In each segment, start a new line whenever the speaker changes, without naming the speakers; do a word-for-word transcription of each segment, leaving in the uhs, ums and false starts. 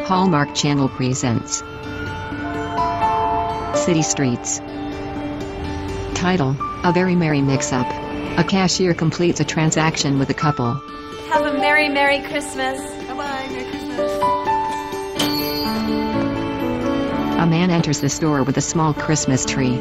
Hallmark Channel presents City Streets. Title: A Very Merry Mix-Up. A cashier completes a transaction with a couple.
Have a Merry, Merry Christmas.
Bye-bye, Merry Christmas.
A man enters the store with a small Christmas tree.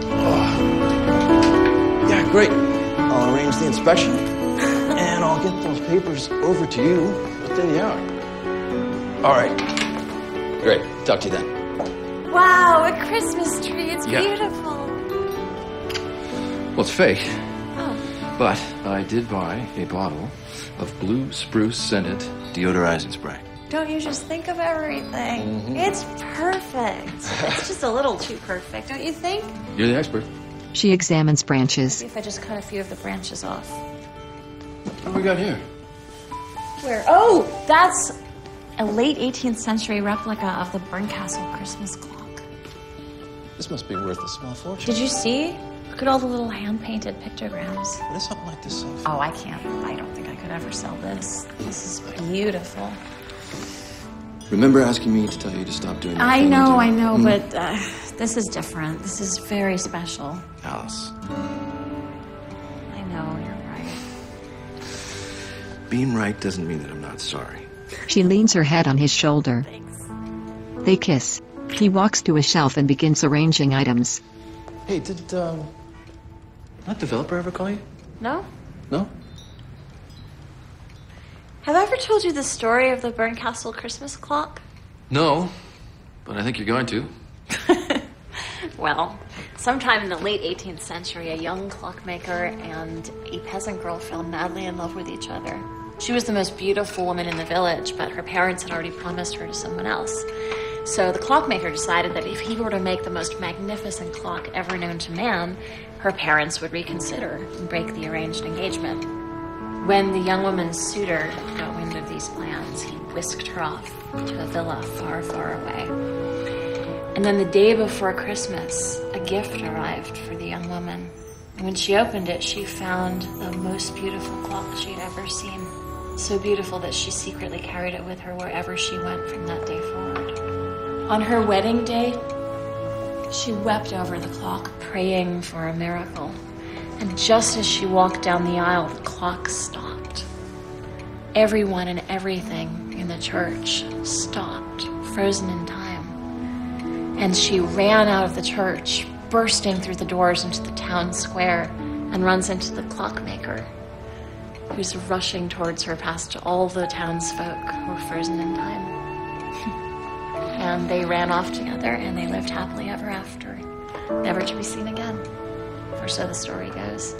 Oh. Yeah, great. I'll arrange the inspection, and I'll get those papers over to you within the hour. All right. Great. Talk to you then.
Wow, a Christmas tree. It's
Yeah.
beautiful.
Well, it's fake,
Oh,
but I did buy a bottle of blue spruce scented deodorizing spray.
don't you just think of everything?
Mhm.
It's perfect. It's just a little too perfect, don't you think?
You're the expert.
She examines branches.
See if I just cut a few of the branches off.
What do we got here?
Where? Oh, that's a late eighteenth century replica of the Bernkastel Christmas clock.
This must be worth a small fortune.
Did you see? Look at all the little hand-painted pictograms.
What is something like this sell for?
Oh, I can't. I don't think I could ever sell this. This is beautiful.
Remember asking me to tell you to stop doing that
I
thing you
know,
do?
I know,
Mm.
but uh, this is different. This is very special.
Alice,
I know, you're right.
being right doesn't mean that I'm not sorry.
She leans her head on his shoulder.
Thanks.
They kiss. He walks to a shelf and begins arranging items.
Hey, did um, that developer ever call you?
No?
No?
Have I ever told you the story of the Bernkastel Christmas clock?
No, but I think you're going to.
Well, sometime in the late eighteenth century, a young clockmaker and a peasant girl fell madly in love with each other. She was the most beautiful woman in the village, but her parents had already promised her to someone else. So the clockmaker decided that if he were to make the most magnificent clock ever known to man, her parents would reconsider and break the arranged engagement. When the young woman's suitor got wind of these plans, he whisked her off to a villa far, far away. And then the day before Christmas, a gift arrived for the young woman. And when she opened it, she found the most beautiful clock she'd ever seen. So beautiful that she secretly carried it with her wherever she went from that day forward. On her wedding day, she wept over the clock, praying for a miracle. And just as she walked down the aisle, the clock stopped. Everyone and everything in the church stopped, frozen in time. And she ran out of the church, bursting through the doors into the town square, and runs into the clockmaker, who's rushing towards her past all the townsfolk who were frozen in time. And they ran off together, and they lived happily ever after, never to be seen again. Or so the story goes.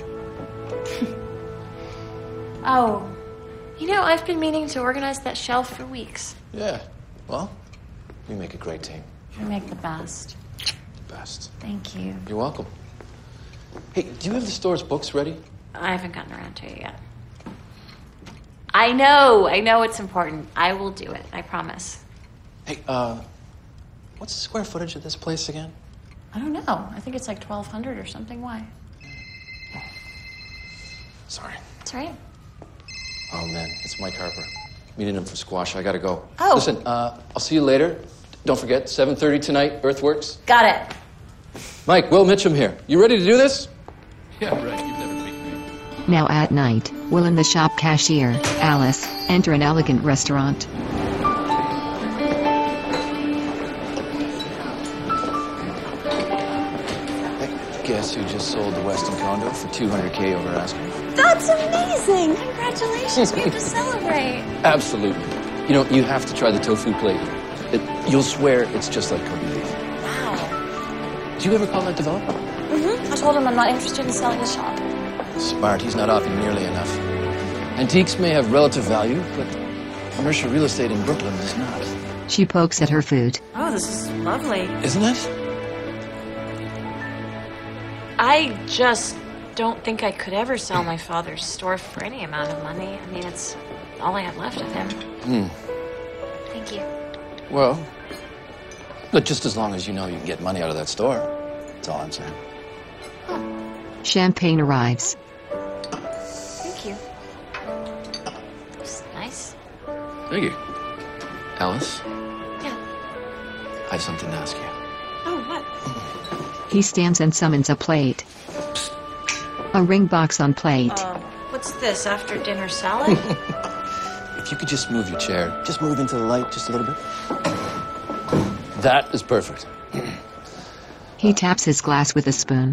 Oh, you know, I've been meaning to organize that shelf for weeks.
Yeah. Well, we make a great team.
You make the best.
The best.
Thank you.
You're welcome. Hey, do you have the store's books ready?
I haven't gotten around to it yet. I know, I know it's important. I will do it, I promise.
Hey, uh, what's the square footage of this place again?
I don't know. I think it's like twelve hundred or something. Why?
Sorry.
That's right.
Oh, man, it's Mike Harper. Meeting him for squash. I gotta go.
Oh.
Listen, uh, I'll see you later. Don't forget, seven thirty tonight, Earthworks.
Got it.
Mike, Will Mitchum here. You ready to do this?
Yeah, right. You've never beat me.
Now at night, Will and the shop cashier, Alice, enter an elegant restaurant.
Hey, guess who just sold the Weston condo for two hundred K over asking?
That's amazing. Congratulations. We have to celebrate.
Absolutely. You know, you have to try the tofu plate. It, you'll swear it's just like Kobe beef.
Wow.
Did you ever call that developer?
Mm-hmm. I told him I'm not interested in selling the shop.
Smart. He's not offering nearly enough. Antiques may have relative value, but commercial real estate in Brooklyn does not.
She pokes at her food.
Oh, this is lovely.
Isn't it?
I just don't think I could ever sell my father's store for any amount of money. I mean, it's all I have left of him.
Hmm.
Thank you.
Well, but just as long as you know you can get money out of that store. That's all I'm saying.
Champagne arrives.
Thank you. It's nice.
Thank you. Alice?
Yeah.
have something to ask you.
Oh, what?
He stands and summons a plate. A ring box on plate.
Uh, what's this, after dinner salad?
If you could just move your chair, just move into the light just a little bit. That is perfect.
He taps his glass with a spoon.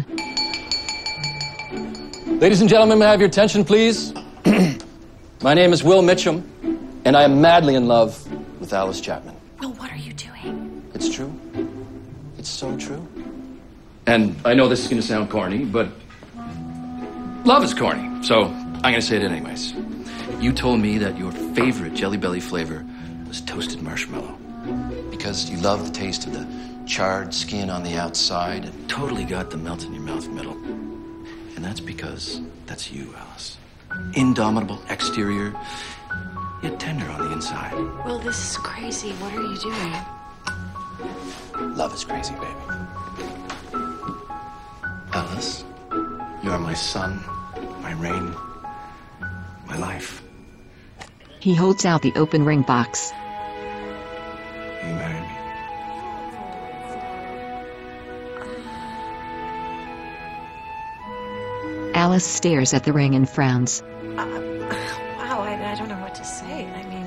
Ladies and gentlemen, may I have your attention, please? My name is Will Mitchum, and I am madly in love with Alice Chapman.
Will, what are you doing?
It's true. It's so true. And I know this is going to sound corny, but love is corny, so I'm going to say it anyways. You told me that your favorite Jelly Belly flavor was toasted marshmallow because you love the taste of the charred skin on the outside and totally got the melt in your mouth middle. And that's because that's you, Alice. Indomitable exterior, yet tender on the inside.
Will, this is crazy. What are you doing?
Love is crazy, baby. Alice, you are my sun, my rain, my life.
He holds out the open ring box.
Will you marry me?
Alice stares at the ring and frowns.
Uh, wow, I, I don't know what to say. I mean,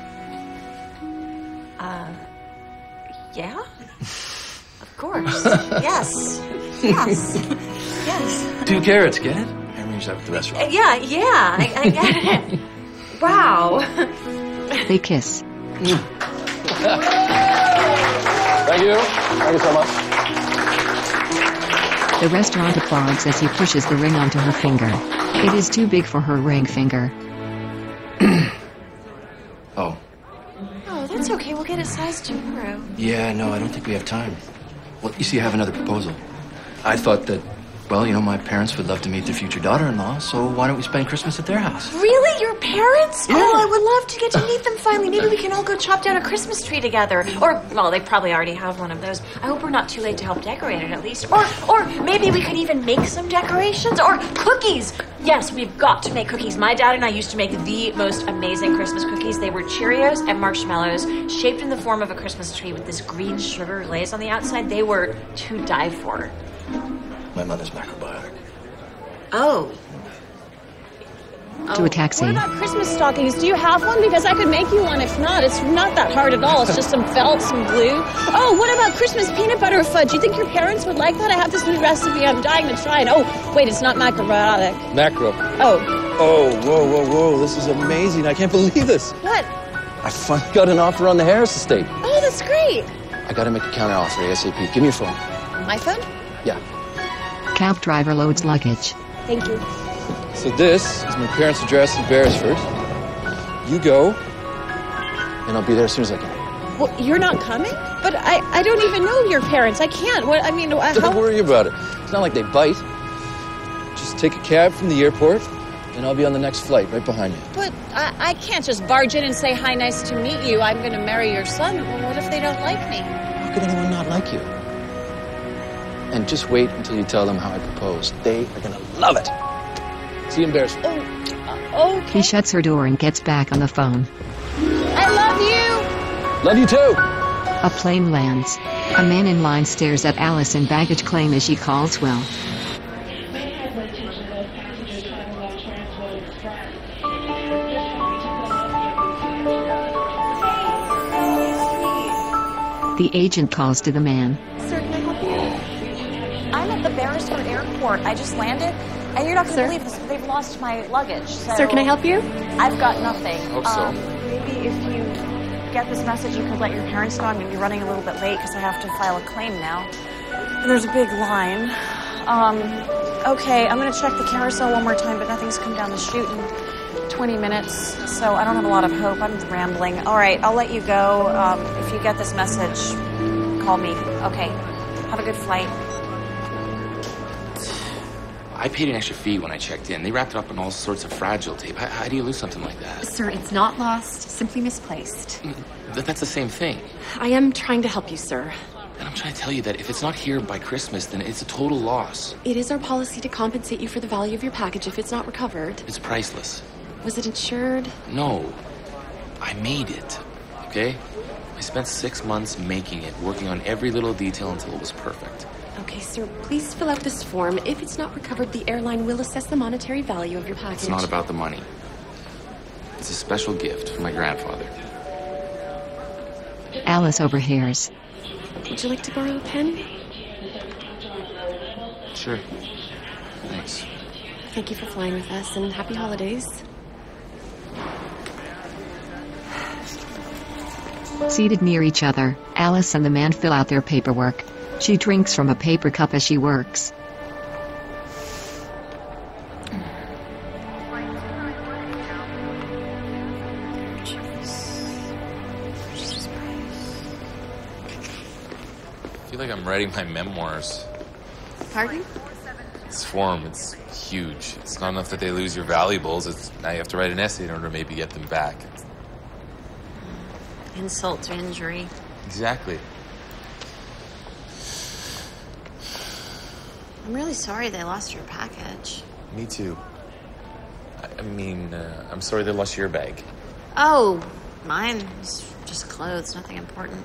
uh, yeah? Of course. Yes. Yes. Yes.
Two carrots, get it? I arranged that with the
Uh,
restaurant.
yeah, yeah, I, I get it. Wow.
They kiss.
Thank you. Thank you so much.
The restaurant applauds as he pushes the ring onto her finger. It is too big for her ring finger.
Oh.
Oh, that's okay. We'll get it sized tomorrow.
Yeah, no, I don't think we have time. Well, you see, I have another proposal. I thought that, well, you know, my parents would love to meet their future daughter-in-law, so why don't we spend Christmas at their house?
Really? Your parents?
Yeah.
Oh, I would love to get to meet them finally. Maybe we can all go chop down a Christmas tree together. Or, well, they probably already have one of those. I hope we're not too late to help decorate it, at least. Or, or maybe we could even make some decorations. Or cookies. Yes, we've got to make cookies. My dad and I used to make the most amazing Christmas cookies. They were Cheerios and marshmallows, shaped in the form of a Christmas tree with this green sugar glaze on the outside. They were to die for.
My mother's macrobiotic.
Oh.
To a taxi.
What about Christmas stockings? Do you have one? Because I could make you one. If not, it's not that hard at all. It's just some felt, some glue. Oh, what about Christmas peanut butter fudge? Do you think your parents would like that? I have this new recipe. I'm dying to try it. Oh, wait, it's not macrobiotic.
Macro.
Oh,
Oh, whoa, whoa, whoa. This is amazing. I can't believe this.
what?
I finally got an offer on the Harris estate.
Oh, that's great.
I gotta make a counter offer ASAP. Give me your phone.
My phone?
Yeah.
Cab driver loads luggage.
Thank you.
So this is my parents' address in Beresford. You go.
And I'll be there as soon as I can.
Well, you're not coming? But I, I don't even know your parents. I can't. What? I mean, uh,
Don't
how?
worry about it. It's not like they bite. Just take a cab from the airport, and I'll be on the next flight right behind you.
But I, I can't just barge in and say, hi, nice to meet you. I'm going to marry your son. Well, what if they don't like me?
How could anyone not like you? And just wait until you tell them how I proposed. They are gonna love it. See you in Beresford.
Oh, uh, okay.
He shuts her door and gets back on the phone.
I love you.
Love you too.
A plane lands. A man in line stares at Alice in baggage claim as she calls Will. The agent calls to the man.
Sir, can I help you? I'm at the Beresford Airport. I just landed, and you're not going to believe this, but they've lost my luggage. So
Sir, can I help you?
I've got nothing.
Hope so.
Um, maybe if you get this message, you could let your parents know. I'm going to be running a little bit late because I have to file a claim now. And there's a big line. Um, okay, I'm going to check the carousel one more time, but nothing's come down the chute in twenty minutes, so I don't have a lot of hope. I'm rambling. All right, I'll let you go. Um, if you get this message, call me. Okay, have a good flight.
I paid an extra fee when I checked in. They wrapped it up in all sorts of fragile tape. How, how do you lose something like that?
Sir, it's not lost, simply misplaced.
Th- That's the same thing.
I am trying to help you, sir.
And I'm trying to tell you that if it's not here by Christmas, then it's a total loss.
It is our policy to compensate you for the value of your package if it's not recovered.
It's priceless.
Was it insured?
No. I made it. Okay? I spent six months making it, working on every little detail until it was perfect.
Okay, sir, please fill out this form. If it's not recovered, the airline will assess the monetary value of your package.
It's not about the money. It's a special gift from my grandfather.
Alice overhears.
Would you like to borrow a pen?
Sure. Thanks.
Thank you for flying with us, and happy holidays.
Seated near each other, Alice and the man fill out their paperwork. She drinks from a paper cup as she works.
I feel like I'm writing my memoirs.
Pardon?
This form, it's huge. It's not enough that they lose your valuables. It's now you have to write an essay in order to maybe get them back. It's...
Insult to injury.
Exactly.
I'm really sorry they lost your package.
Me too. I, I mean, uh, I'm sorry they lost your bag.
Oh, mine was just clothes, nothing important.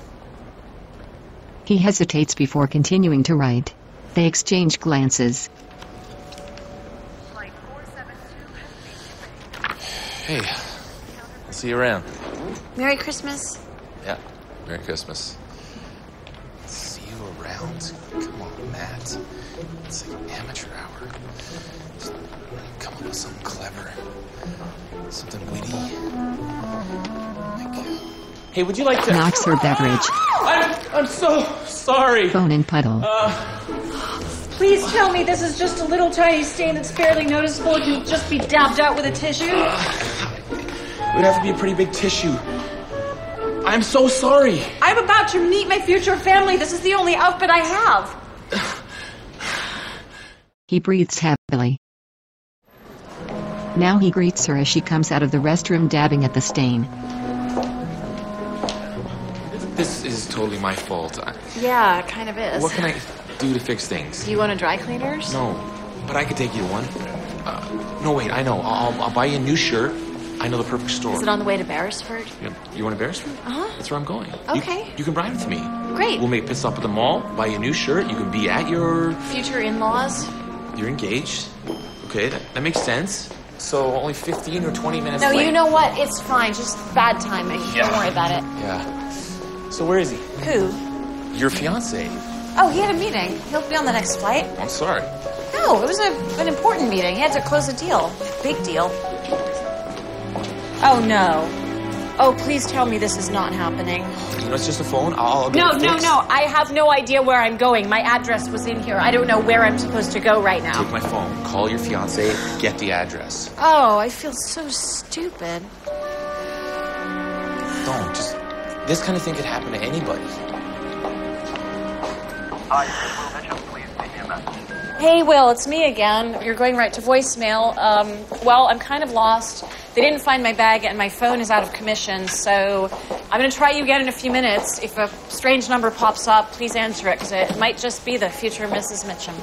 He hesitates before continuing to write. They exchange glances.
Hey, I'll see you around.
Merry Christmas.
Yeah, Merry Christmas. See you around? Come on, Matt. It's like amateur hour. Just come up with something clever. Something witty. Like, hey, would you like to...
Knocks her beverage.
I'm, I'm so sorry.
Phone in puddle.
Uh,
Please tell me this is just a little tiny stain that's barely noticeable. It can just be dabbed out with a tissue.
it would have to be a pretty big tissue. I'm so sorry.
I'm about to meet my future family. This is the only outfit I have.
He breathes heavily. Now he greets her as she comes out of the restroom dabbing at the stain.
This is totally my fault. I,
Yeah, it kind of is.
what can I do to fix things?
Do you want a dry cleaners?
No, but I could take you to one. Uh, no, wait, I know. I'll, I'll buy you a new shirt. I know the perfect store.
Is it on the way to Beresford?
You, you want to Beresford?
Uh-huh.
That's where I'm going.
Okay.
You, you can ride with me.
Great.
We'll make a pit stop at the mall, buy you a new shirt. You can be at your...
Future in-laws?
You're engaged. Okay, that, that makes sense. So only fifteen or twenty minutes
No,
late.
you know what? It's fine. Just bad timing.
Yeah.
Don't worry about it.
Yeah. So where is he?
Who?
Your fiancé.
Oh, he had a meeting. He'll be on the next flight.
I'm sorry.
No, it was a, an important meeting. He had to close a deal. Big deal.
Oh, no. Oh, please tell me this is not happening.
You know, it's just a phone. I'll, I'll get
No,
it
no,
fixed.
no. I have no idea where I'm going. My address was in here. I don't know where I'm supposed to go right now.
Take my phone. Call your fiancé. Get the address.
Oh, I feel so stupid.
Don't. Just... This kind of thing could happen to anybody.
Hi, Will Mitchell. Please leave me a message.
Hey, Will, it's me again. You're going right to voicemail. Um, well, I'm kind of lost. They didn't find my bag, and my phone is out of commission, so I'm going to try you again in a few minutes. If a strange number pops up, please answer it, because it might just be the future Missus Mitchum.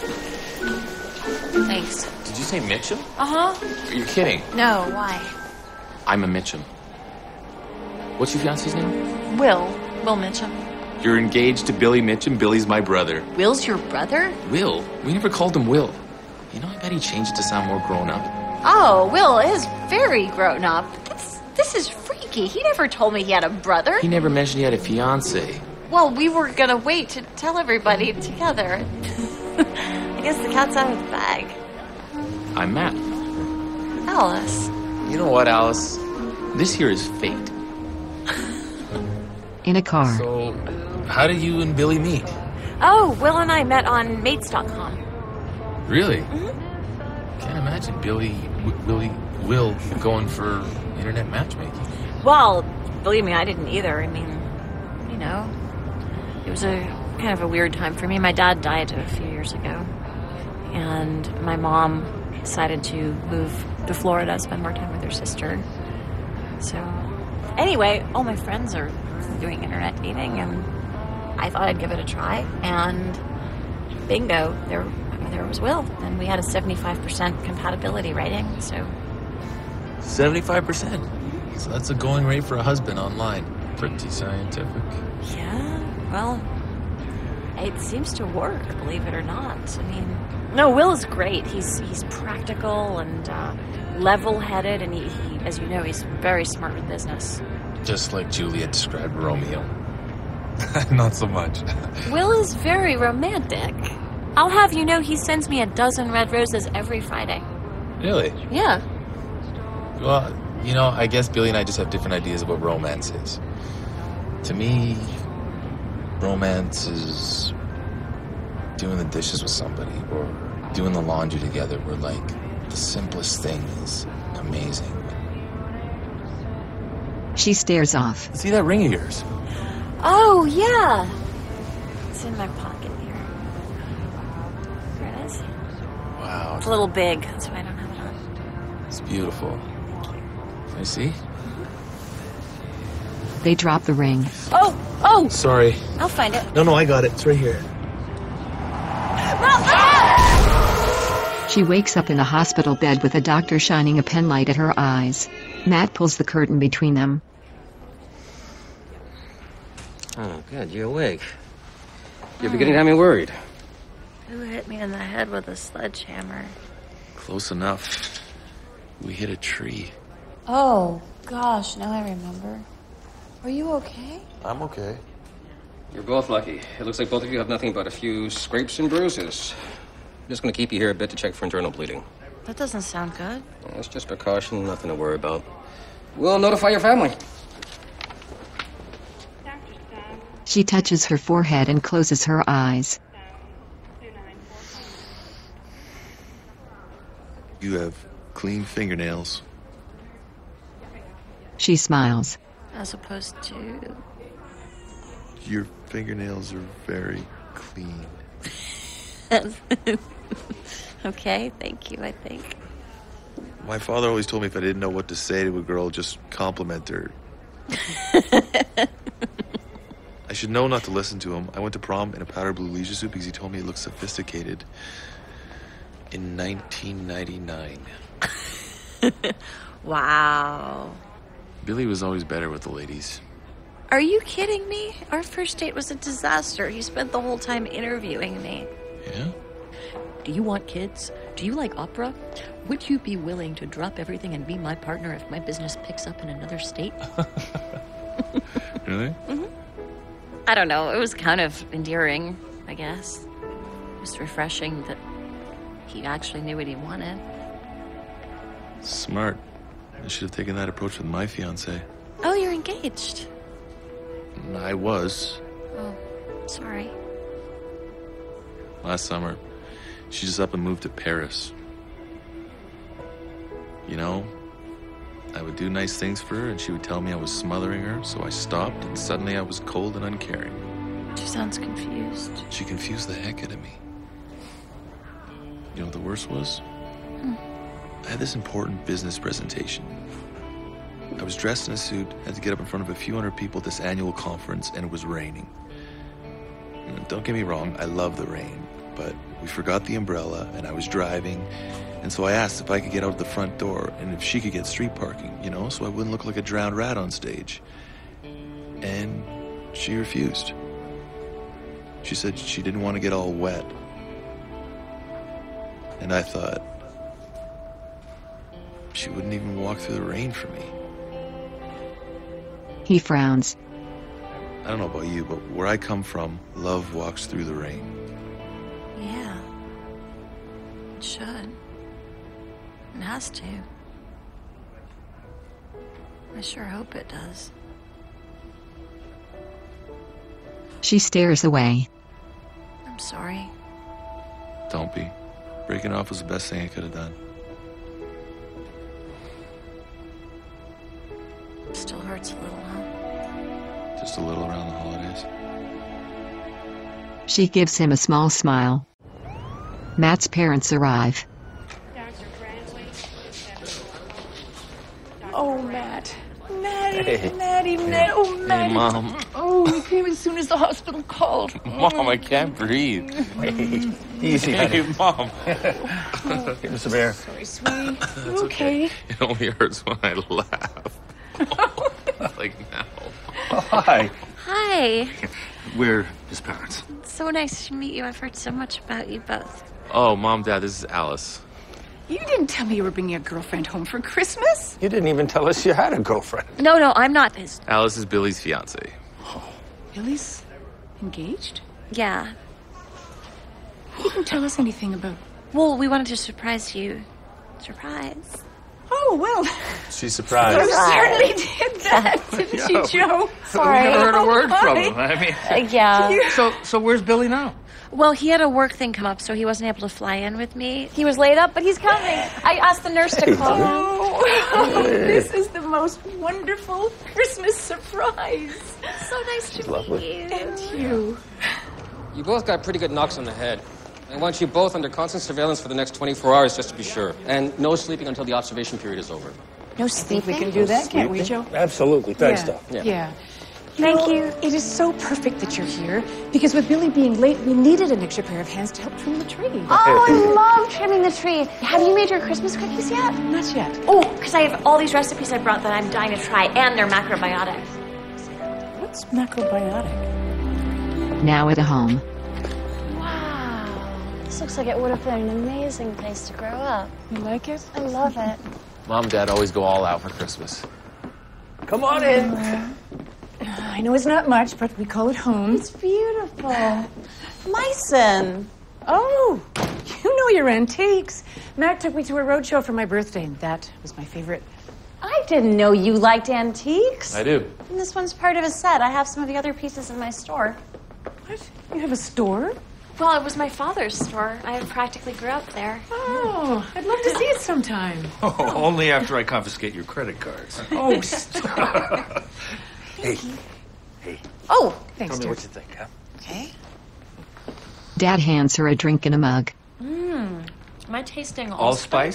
Thanks.
Did you say Mitchum?
Uh-huh.
Are you kidding?
No, why?
I'm a Mitchum. What's your fiancé's name?
Will. Will Mitchum.
You're engaged to Billy Mitchum. Billy's my brother.
Will's your brother?
Will? We never called him Will. You know, I bet he changed it to sound more grown up.
Oh, Will is very grown up. This, this is freaky. He never told me he had a brother.
He never mentioned he had a fiancé.
Well, we were gonna wait to tell everybody together. I guess the cat's out of the bag.
I'm Matt.
Alice.
You know what, Alice? This here is fate.
In a car.
So, how did you and Billy meet?
Oh, Will and I met on mates dot com.
Really?
Mm-hmm.
Can't imagine Billy, w- Willie, Will going for internet matchmaking.
Well, believe me, I didn't either. I mean, you know, it was a kind of a weird time for me. My dad died a few years ago, and my mom decided to move to Florida, spend more time with her sister. So, anyway, all my friends are doing internet dating, and I thought I'd give it a try, and bingo, there there was Will, and we had a seventy-five percent compatibility rating, so...
seventy-five percent? So that's a going rate for a husband online. pretty scientific.
Yeah, well, it seems to work, believe it or not. I mean, no, Will is great. He's he's practical and uh, level-headed, and he, he, as you know, he's very smart with business.
Just like Juliet described Romeo. Not so much.
Will is very romantic. I'll have you know he sends me a dozen red roses every Friday.
Really?
Yeah.
Well, you know, I guess Billy and I just have different ideas of what romance is. To me, romance is doing the dishes with somebody or doing the laundry together where, like, the simplest thing is amazing.
She stares off.
See that ring of yours?
Oh, yeah. It's in my pocket here. Here it is.
Wow.
It's a little big. That's why I don't have it on.
It's beautiful. Can I see?
They drop the ring.
Oh, oh!
Sorry.
I'll find it.
No, no, I got it. It's right here.
She wakes up in the hospital bed with a doctor shining a pen light at her eyes. Matt pulls the curtain between them.
Oh, good. You're awake. You're beginning to have me worried.
Who hit me in the head with a sledgehammer?
Close enough. We hit a tree.
Oh, gosh, now I remember. Are you okay?
I'm okay.
You're both lucky. It looks like both of you have nothing but a few scrapes and bruises. I'm just going to keep you here a bit to check for internal bleeding.
That doesn't sound good.
It's just precaution, nothing to worry about. We'll notify your family.
She touches her forehead and closes her eyes.
You have clean fingernails.
She smiles.
As opposed to...
Your fingernails are very clean.
Okay, thank you, I think.
My father always told me if I didn't know what to say to a girl, just compliment her. I should know not to listen to him. I went to prom in a powder blue leisure suit because he told me it looked sophisticated. In nineteen ninety-nine.
Wow.
Billy was always better with the ladies.
Are you kidding me? Our first date was a disaster. He spent the whole time interviewing me.
Yeah?
Do you want kids? Do you like opera? Would you be willing to drop everything and be my partner if my business picks up in another state?
Really?
Mm-hmm. I don't know. It was kind of endearing, I guess. It was refreshing that he actually knew what he wanted.
Smart. I should have taken that approach with my fiancée.
Oh, you're engaged.
I was.
Oh, sorry.
Last summer. She just up and moved to Paris. You know, I would do nice things for her and she would tell me I was smothering her, so I stopped and suddenly I was cold and uncaring.
She sounds confused.
She confused the heck out of me. You know what the worst was?
Hmm.
I had this important business presentation. I was dressed in a suit, had to get up in front of a few hundred people at this annual conference, and it was raining. You know, don't get me wrong, I love the rain, but we forgot the umbrella, and I was driving, and so I asked if I could get out of the front door, and if she could get street parking, you know, so I wouldn't look like a drowned rat on stage. And she refused. She said she didn't want to get all wet. And I thought, she wouldn't even walk through the rain for me.
He frowns.
I don't know about you, but where I come from, love walks through the rain.
Yeah. It should. It has to. I sure hope it does.
She stares away.
I'm sorry.
Don't be. Breaking off was the best thing I could have done.
Still hurts a little, huh?
Just a little around the holidays.
She gives him a small smile. Matt's parents arrive.
Oh, Matt. Maddie,
Hey.
Maddie, Maddie, oh, Maddie.
Hey, Mom.
Oh, you came as soon as the hospital called.
Mom, I can't breathe.
Hey,
easy, Hey, Mom.
Give
us a bear.
Sorry, sweetie.
It's
okay?
It only hurts when I laugh. Like now.
Hi.
Hi.
We're his parents.
So nice to meet you. I've heard so much about you both.
Oh, Mom, Dad, this is Alice.
You didn't tell me you were bringing a girlfriend home for Christmas.
You didn't even tell us you had a girlfriend.
No, no, I'm not his.
Alice is Billy's fiance.
Billy's engaged?
Yeah.
You didn't tell us anything about...
Well, we wanted to surprise you. Surprise.
Oh, well.
She's surprised.
You certainly did that, didn't
Yeah,
you,
we-
Joe?
We never heard a word from him. I mean,
Uh, yeah.
so so where's Billy now?
Well, he had a work thing come up, so he wasn't able to fly in with me.
He was laid up, but he's coming. I asked the nurse to call him.
Oh, this is the most wonderful Christmas surprise.
So nice to
lovely.
meet you.
And you.
You both got pretty good knocks on the head. I want you both under constant surveillance for the next twenty-four hours just to be sure. And no sleeping until the observation period is over.
No
We
sleeping?
can do that, can't we, Joe?
Absolutely. Thanks,
yeah.
Doc.
Yeah.
Yeah.
Thank
know,
you.
It is so perfect that you're here because with Billy being late, we needed an extra pair of hands to help trim the tree.
Oh, I love trimming the tree. Have you made your Christmas cookies yet?
Not yet.
Oh, because I have all these recipes I brought that I'm dying to try, and they're macrobiotic.
What's macrobiotic?
Now at home.
Wow. This looks like it would have been an amazing place to grow up.
You like it?
I love it.
Mom and Dad always go all out for Christmas.
Come on in.
I know it's not much, but we call it home.
It's beautiful. Myson.
Oh, you know your antiques. Matt took me to a roadshow for my birthday, and that was my favorite.
I didn't know you liked antiques.
I do.
And this one's part of a set. I have some of the other pieces in my store.
What? You have a store?
Well, it was my father's store. I practically grew up there.
Oh, I'd love to see it sometime.
Oh, only after I confiscate your credit cards.
Oh, stop.
Hey, hey.
Oh, thanks,
Tell me
dear.
what you think, huh?
Okay.
Dad hands her a drink in a mug.
Mmm. Am I tasting all
Allspice?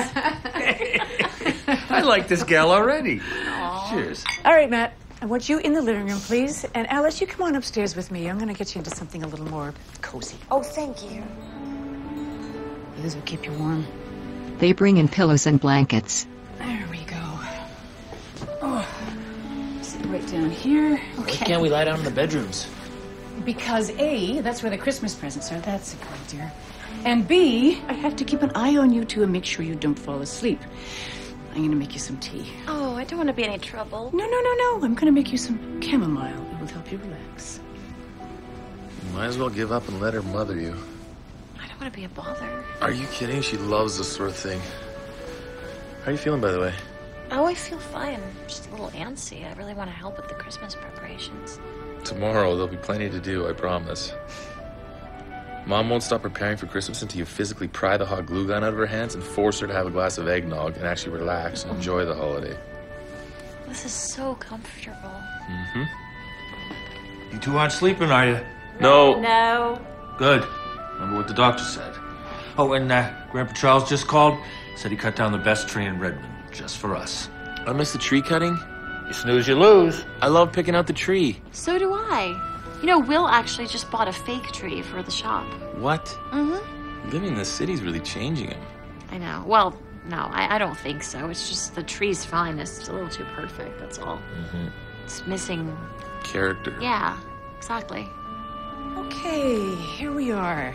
I like this gal already. Cheers.
All right, Matt. I want you in the living room, please. And Alice, you come on upstairs with me. I'm going to get you into something a little more cozy.
Oh, thank you.
This will keep you warm.
They bring in pillows and blankets.
There we go. Oh, sit right down here.
Why
Okay.
can't we lie down in the bedrooms?
Because A, that's where the Christmas presents are. That's a good dear. And B, I have to keep an eye on you two and make sure you don't fall asleep. I'm going to make you some tea.
Oh, I don't want to be any trouble.
No, no, no, no. I'm going to make you some chamomile. It will help you relax.
You might as well give up and let her mother you.
I don't want to be a bother.
Are you kidding? She loves this sort of thing. How are you feeling, by the way?
Oh, I feel fine. I'm just a little antsy. I really want to help with the Christmas preparations.
Tomorrow, there'll be plenty to do, I promise. Mom won't stop preparing for Christmas until you physically pry the hot glue gun out of her hands and force her to have a glass of eggnog and actually relax and enjoy the holiday.
This is so comfortable.
Mm-hmm.
You two aren't sleeping, are you?
No.
No.
Good. Remember what the doctor said. Oh, and uh, Grandpa Charles just called. Said he cut down the best tree in Redmond, just for us.
I miss the tree cutting.
You snooze, you lose.
I love picking out the tree.
So do I. You know, Will actually just bought a fake tree for the shop.
What?
Mm-hmm.
Living in the city's really changing him.
I know. Well, no, I, I don't think so. It's just the tree's fine. It's just a little too perfect, that's all.
Mm-hmm.
It's missing...
Character.
Yeah, exactly.
Okay, here we are.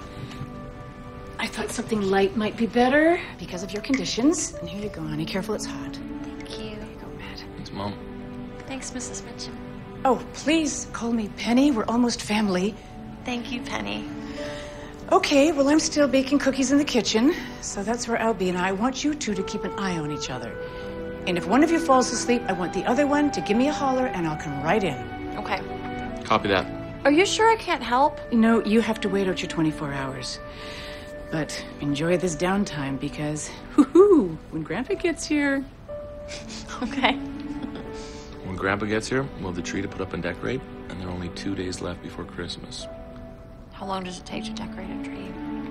I thought something light might be better because of your conditions. And here you go, honey. Careful, it's hot.
Thank you.
Here you go, Matt.
Thanks, Mom.
Thanks, Missus Mitchum.
Oh, please call me Penny. We're almost family.
Thank you, Penny.
Okay, well, I'm still baking cookies in the kitchen, so that's where I'll be, and I want you two to keep an eye on each other. And if one of you falls asleep, I want the other one to give me a holler, and I'll come right in.
Okay.
Copy that.
Are you sure I can't help?
No, you have to wait out your twenty-four hours. But enjoy this downtime, because, whoo-hoo, when Grandpa gets here...
Okay.
When Grandpa gets here, we'll have the tree to put up and decorate, and there are only two days left before Christmas.
How long does it take to decorate a tree?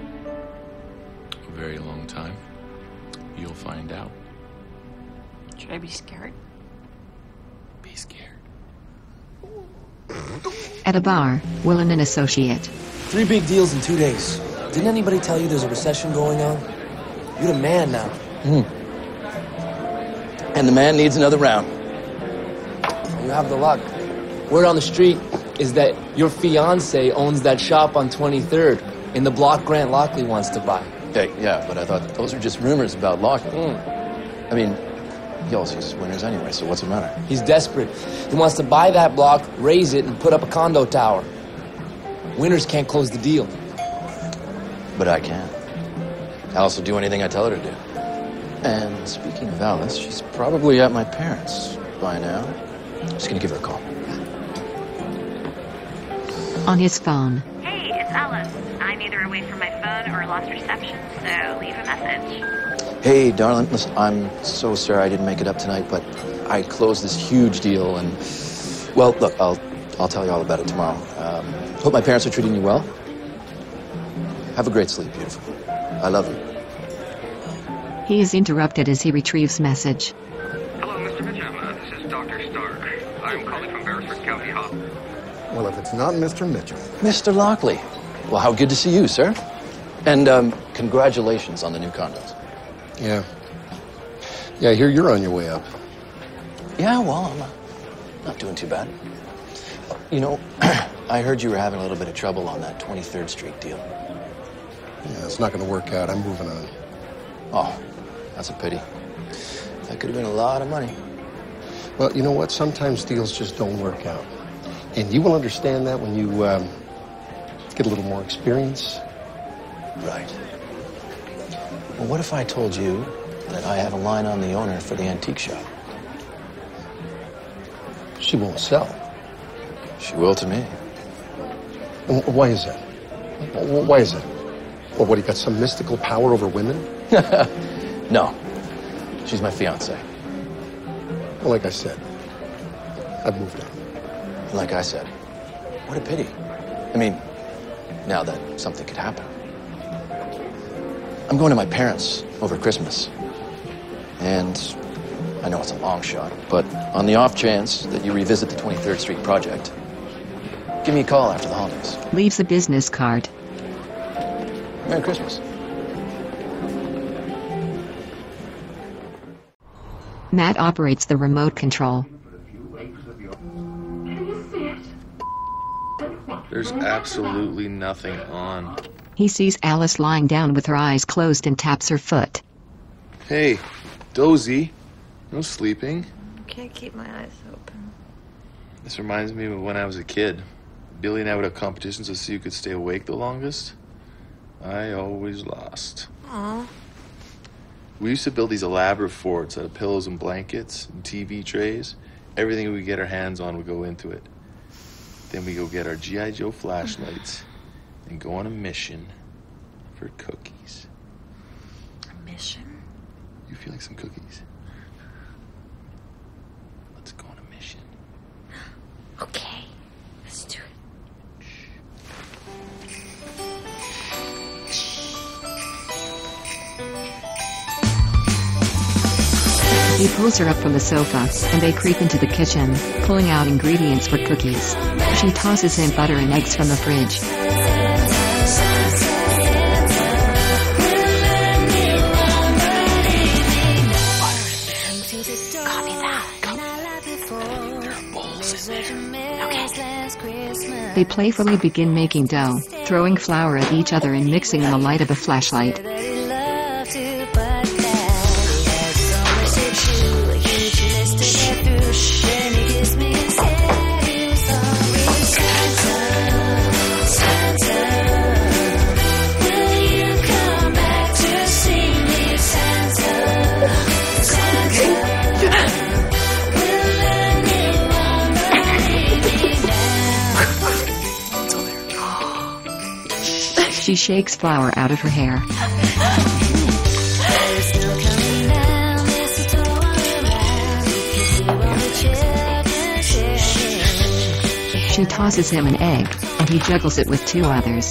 A very long time. You'll find out.
Should I be scared?
Be scared.
At a bar, Will and an associate.
Three big deals in two days. Didn't anybody tell you there's a recession going on? You're the man now.
Mm. And the man needs another round.
You have the luck. Word on the street is that your fiance owns that shop on twenty-third in the block Grant Lockley wants to buy.
Hey, yeah, but I thought those were just rumors about Lockley.
Mm.
I mean, he always uses Winters anyway, so what's the matter?
He's desperate. He wants to buy that block, raise it, and put up a condo tower. Winters can't close the deal.
But I can. Alice will do anything I tell her to do. And speaking of Alice, she's probably at my parents' by now. Just gonna give her a call.
On his phone,
Hey, it's Alice. I'm either away from my phone or lost reception, so leave a message.
Hey, darling, listen, I'm so sorry I didn't make it up tonight, but I closed this huge deal and, well, look, I'll I'll tell you all about it tomorrow. Um, hope my parents are treating you well. Have a great sleep, beautiful. I love you.
he is interrupted as he retrieves message.
Hello, Mister Mitchum. Uh, this is Doctor Stark. I'm calling from Beresford County Hospital.
Well, if it's not Mister Mitchell.
Mister Lockley. Well, how good to see you, sir. And um, congratulations on the new condos.
Yeah. Yeah, I hear you're on your way up.
Yeah, well, I'm uh, not doing too bad. You know, I heard you were having a little bit of trouble on that twenty-third Street deal.
Yeah, it's not going to work out. I'm moving on.
Oh, that's a pity. That could have been a lot of money.
Well, you know what? Sometimes deals just don't work out. And you will understand that when you um, get a little more experience.
Right. Well, what if I told you that I have a line on the owner for the antique shop?
She won't sell.
She will to me.
And why is that? Why is that? Well, what, you got some mystical power over women?
No. She's my fiancée.
Well, like I said, I've moved on.
Like I said, what a pity. I mean, now that something could happen. I'm going to my parents over Christmas. And I know it's a long shot, but on the off chance that you revisit the twenty-third Street project, give me a call after the holidays.
Leaves a business card.
Merry Christmas.
Matt operates the remote control.
There's absolutely nothing on.
He sees Alice lying down with her eyes closed and taps her foot.
Hey, Dozy. No sleeping.
Can't keep my eyes open.
This reminds me of when I was a kid. Billy and I would have competitions to see who could stay awake the longest. I always lost.
Aw.
We used to build these elaborate forts out of pillows and blankets and T V trays. Everything we could get our hands on would go into it. Then we go get our G I Joe flashlights and go on a mission for cookies.
A mission?
You feel like some cookies? Let's go on a mission.
Okay, let's do it.
He pulls her up from the sofa, and they creep into the kitchen, pulling out ingredients for cookies. She tosses in butter and eggs from the fridge.
Copy that. There are bowls in there. Okay.
They playfully begin making dough, throwing flour at each other and mixing in the light of a flashlight. She shakes flour out of her hair. She tosses him an egg, and he juggles it with two others.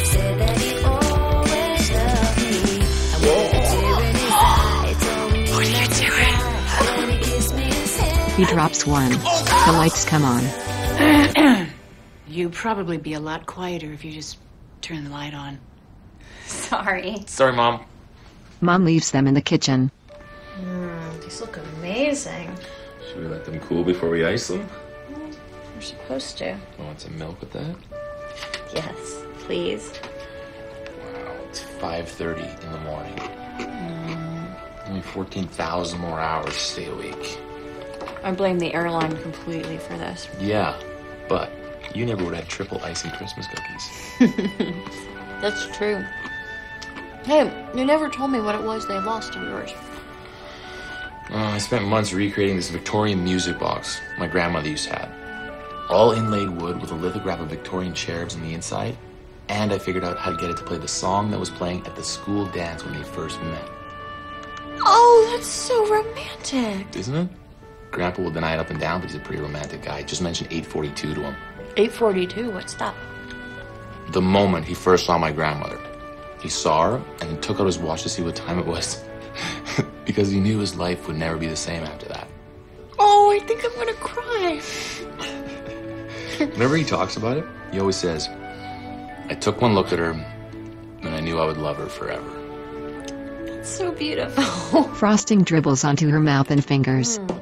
What are you doing?
He drops one. The lights come on.
You'd probably be a lot quieter if you just turn the light on.
Sorry.
Sorry, Mom.
Mom leaves them in the kitchen.
Mm, these look amazing.
Should we let them cool before we ice them?
We're supposed to.
Want some milk with that?
Yes, please.
Wow, it's five thirty in the morning.
Mm.
Only fourteen thousand more hours to stay awake.
I blame the airline completely for this.
Yeah, but you never would have had triple icy Christmas cookies.
That's true. Hey, you never told me what it was they lost of yours.
Oh, I spent months recreating this Victorian music box my grandmother used to have. All inlaid wood with a lithograph of Victorian cherubs on the inside. And I figured out how to get it to play the song that was playing at the school dance when they first met.
Oh, that's so romantic.
Isn't it? Grandpa will deny it up and down, but he's a pretty romantic guy. Just mention eight forty-two to him.
eight forty-two, what's that?
The moment he first saw my grandmother, he saw her and then took out his watch to see what time it was. Because he knew his life would never be the same after that.
Oh, I think I'm gonna cry.
Whenever he talks about it, he always says, I took one look at her and I knew I would love her forever.
That's so beautiful.
Frosting dribbles onto her mouth and fingers.
Mm.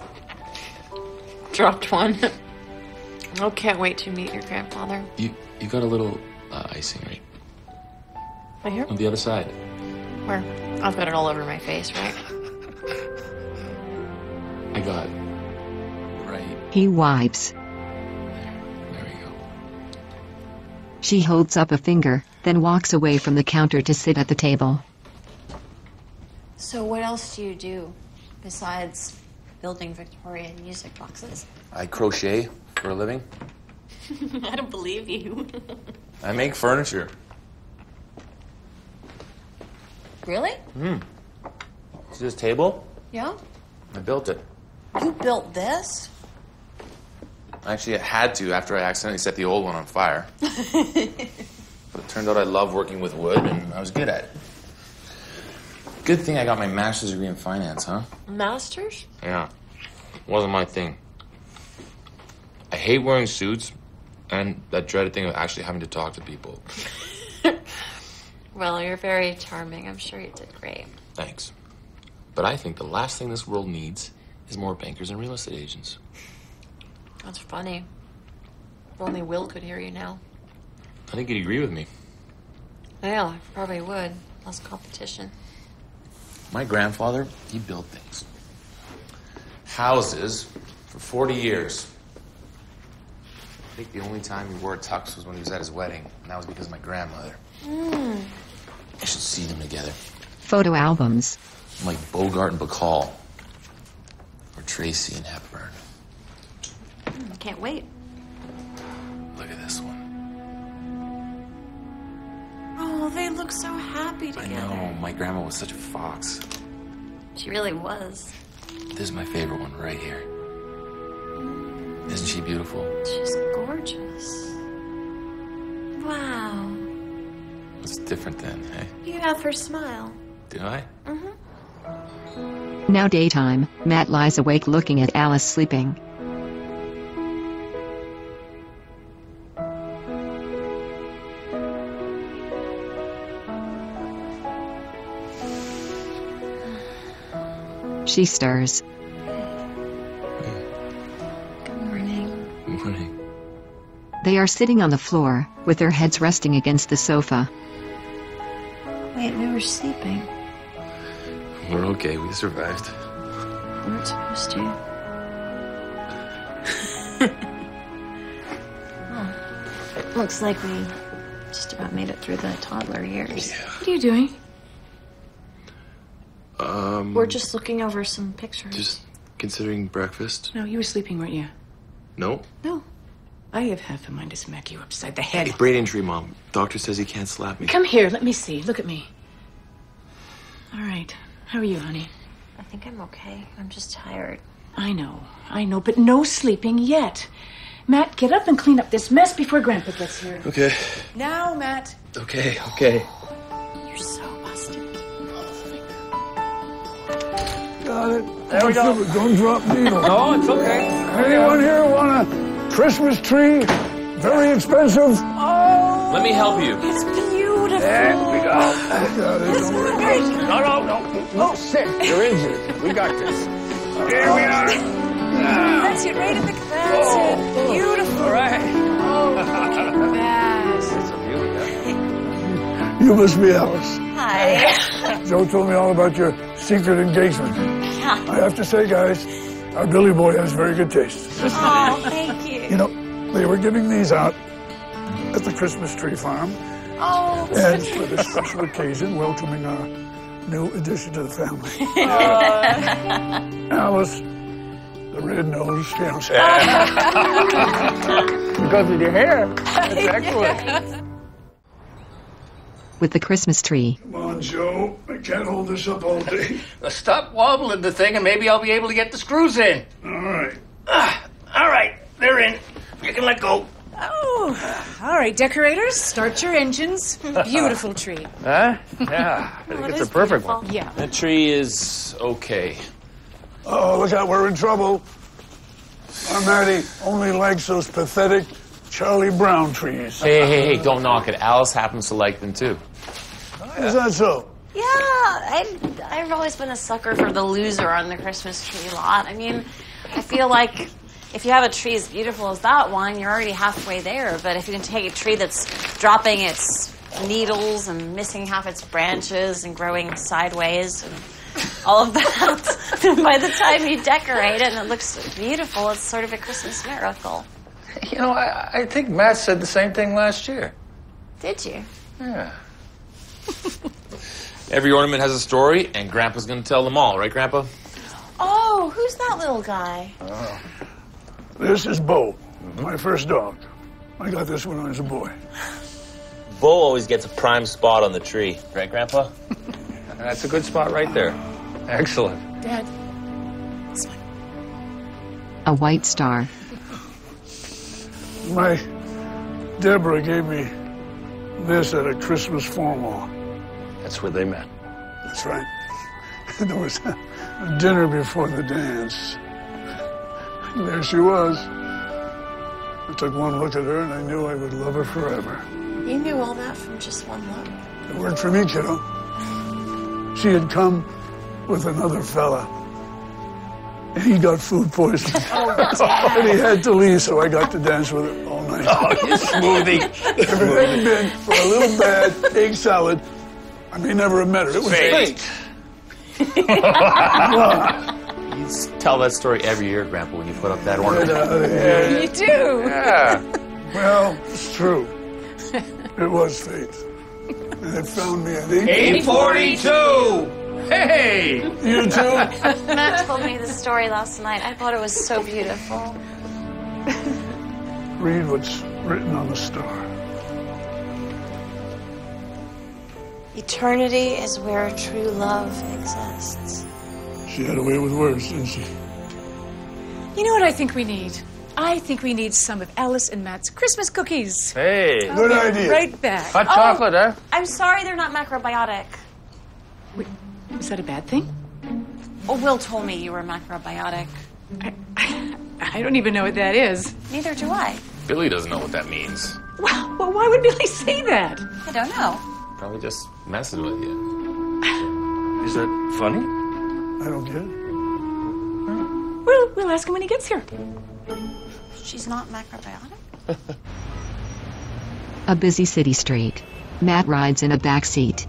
Dropped one. I can't wait to meet your grandfather.
You you got a little uh, icing, right?
Right here?
On the other side.
Where? I've got it all over my face, right?
I got it. Right.
He wipes.
There we go.
She holds up a finger, then walks away from the counter to sit at the table.
So what else do you do besides building Victorian music boxes?
I crochet for a living.
I don't believe you.
I make furniture.
Really?
Hmm. See this table?
Yeah?
I built it.
You built this?
Actually, I had to after I accidentally set the old one on fire. But it turned out I love working with wood, and I was good at it. Good thing I got my master's degree in finance, huh?
Masters?
Yeah. Wasn't my thing. I hate wearing suits and that dreaded thing of actually having to talk to people.
Well, you're very charming. I'm sure you did great.
Thanks. But I think the last thing this world needs is more bankers and real estate agents.
That's funny. If only Will could hear you now.
I think he'd agree with me.
Yeah, I probably would. Less competition.
My grandfather, he built things. Houses for forty years. I think the only time he wore a tux was when he was at his wedding, and that was because of my grandmother.
Mm.
I should see them together.
Photo albums.
Like Bogart and Bacall. Or Tracy and Hepburn.
Mm, can't wait.
Look at this one.
Oh, they look so happy together.
I know, my grandma was such a fox.
She really was.
This is my favorite one right here. Isn't she beautiful?
She's gorgeous. Wow.
It's different then, hey?
You have her smile.
Do I?
Mm-hmm.
Now daytime, Matt lies awake looking at Alice sleeping. She stirs.
Good morning.
Good morning.
They are sitting on the floor, with their heads resting against the sofa.
Wait, we were sleeping.
We're okay, we survived.
We weren't supposed to. Well, it looks like we just about made it through the toddler years.
Yeah.
What are you doing?
Um,
We're just looking over some pictures.
Just considering breakfast.
No, you were sleeping, weren't you?
No?
No. I have half a mind to smack you upside the head.
Hey, brain injury, Mom. Doctor says he can't slap me.
Come here, let me see. Look at me. All right. How are you, honey?
I think I'm okay. I'm just tired.
I know, I know, but no sleeping yet. Matt, get up and clean up this mess before Grandpa gets here.
Okay.
Now, Matt.
Okay, okay.
You're so busted.
Got it. There we go. Don't drop needle.
No, it's okay.
Anyone here want a Christmas tree? Very expensive.
Oh.
Let me help you.
It's beautiful.
There we go. I got it. Don't worry. No, no, no. No, sick. You're injured. We got this. Here we are.
That's it, right in the, that's it. Beautiful.
All right.
Oh, look at that.
You must be Alice.
Hi.
Joe told me all about your secret engagement.
Yeah.
I have to say, guys, our Billy boy has very good taste.
Oh, thank you.
You know, they were giving these out at the Christmas tree farm.
Oh.
And for this special occasion, welcoming our new addition to the family. Alice, the red-nosed fiancé. Because of your hair. That's excellent.
With the Christmas tree.
Come on, Joe. I can't hold this up all day.
Stop wobbling the thing and maybe I'll be able to get the screws in.
All right.
Ah, all right, they're in. You can let go.
Oh, all right, decorators, start your engines. Beautiful tree.
Huh? Yeah, I think
Oh,
it's
it
a
is
perfect
beautiful.
one.
Yeah.
The tree is okay.
Oh, look out, we're in trouble. Our Matty only likes those pathetic Charlie Brown trees.
Hey, hey, hey, don't knock it. Alice happens to like them too.
Is that so?
Yeah, I, I've always been a sucker for the loser on the Christmas tree lot. I mean, I feel like if you have a tree as beautiful as that one, you're already halfway there. But if you can take a tree that's dropping its needles and missing half its branches and growing sideways and all of that, by the time you decorate it and it looks beautiful, it's sort of a Christmas miracle.
You know, I, I think Matt said the same thing last year.
Did you?
Yeah. Every ornament has a story, and Grandpa's going to tell them all, right, Grandpa?
Oh, who's that little guy?
Oh. This is Bo, my first dog. I got this when I was a boy.
Bo always gets a prime spot on the tree. Right, Grandpa?
That's a good spot right there. Excellent.
Dad.
A white star.
My Deborah gave me this at a Christmas formal.
That's where they met.
That's right. There was a dinner before the dance. And there she was. I took one look at her and I knew I would love her forever.
You knew all that from just one look.
It worked for me, kiddo. She had come with another fella. And he got food poisoning.
Oh,
and he had to leave, so I got to dance with her all night.
Oh, you smoothie.
If it hadn't been for a little bad egg salad, I may never have met her. It was fate.
You tell that story every year, Grandpa, when you put up that ornament.
Yeah,
You do.
Yeah. Well, it's true. It was fate. And it found me at
eight forty-two. Hey!
You too?
Matt told me the story last night. I thought it was so beautiful.
Read what's written on the star.
Eternity is where true love exists.
She had a way with words, didn't she?
You know what I think we need? I think we need some of Alice and Matt's Christmas cookies.
Hey.
I'll
Good
be
idea.
Right back.
Hot
Oh.
chocolate, huh?
I'm sorry they're not macrobiotic.
Wait, is that a bad thing?
Oh, Will told me you were macrobiotic.
I, I don't even know what that is.
Neither do I.
Billy doesn't know what that means.
Well, well, why would Billy say that?
I don't know.
Probably just messing with you.
Is that funny? I don't get it.
We'll, we'll ask him when he gets here.
She's not macrobiotic?
A busy city street. Matt rides in a back seat.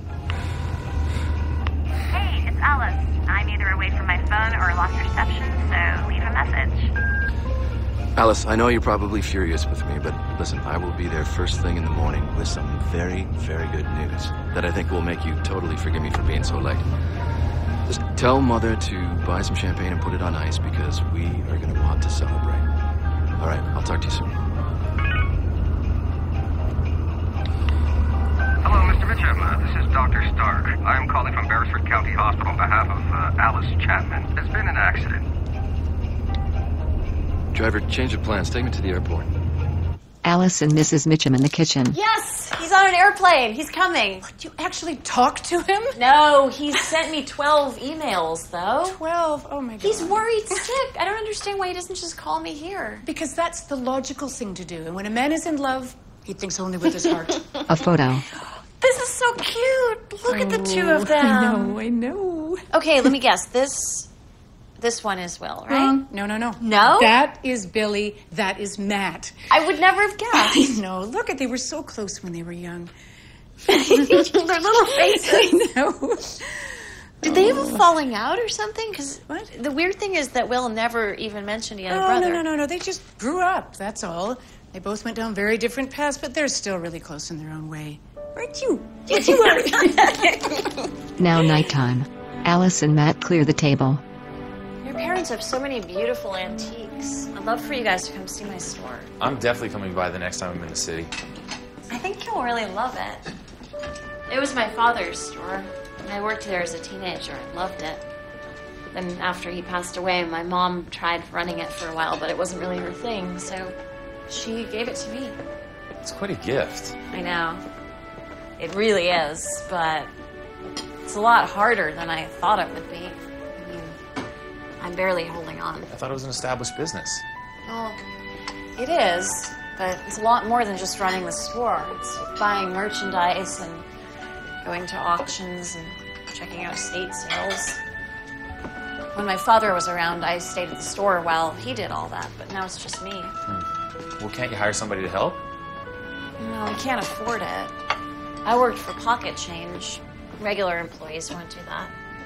Hey, it's Alice. I'm either away from my phone or lost reception, so leave a message.
Alice, I know you're probably furious with me, but listen, I will be there first thing in the morning with some very, very good news that I think will make you totally forgive me for being so late. Just tell Mother to buy some champagne and put it on ice because we are going to want to celebrate. All right, I'll talk to you soon.
Hello, Mister Mitchum. Uh, this is Doctor Stark. I'm calling from Beresford County Hospital on behalf of uh, Alice Chapman. There's been an accident.
Driver, change of plans. Take me to the airport.
Alice and Missus Mitchum in the kitchen.
Yes! He's on an airplane. He's coming.
What, you actually talked to him?
No, he sent me twelve emails, though.
Twelve? Oh, my God.
He's worried sick. I don't understand why he doesn't just call me here.
Because that's the logical thing to do. And when a man is in love, he thinks only with his heart.
A photo.
This is so cute. Look at the two of them.
I know, I know.
Okay, let me guess. This This one is Will, right?
Wrong. No, no, no.
No?
That is Billy. That is Matt.
I would never have guessed.
I know. Look at, they were so close when they were young.
Their little faces.
I know.
Did they have a falling out or something? Because the weird thing is that Will never even mentioned he had a
Oh,
brother.
no, no, no, no. They just grew up. That's all. They both went down very different paths, but they're still really close in their own way. Aren't you? Yes, you are.
Now nighttime. Alice and Matt clear the table.
Your parents have so many beautiful antiques. I'd love for you guys to come see my store.
I'm definitely coming by the next time I'm in the city.
I think you'll really love it. It was my father's store. I worked there as a teenager. I loved it. Then after he passed away, my mom tried running it for a while, but it wasn't really her thing, so she gave it to me.
It's quite a gift.
I know. It really is, but it's a lot harder than I thought it would be. I mean, I'm barely holding on.
I thought it was an established business.
Well, it is, but it's a lot more than just running the store. It's buying merchandise and going to auctions and checking out estate sales. When my father was around, I stayed at the store while he did all that, but now it's just me.
Hmm. Well, can't you hire somebody to help?
No, I can't afford it. I worked for pocket change. Regular employees won't do that.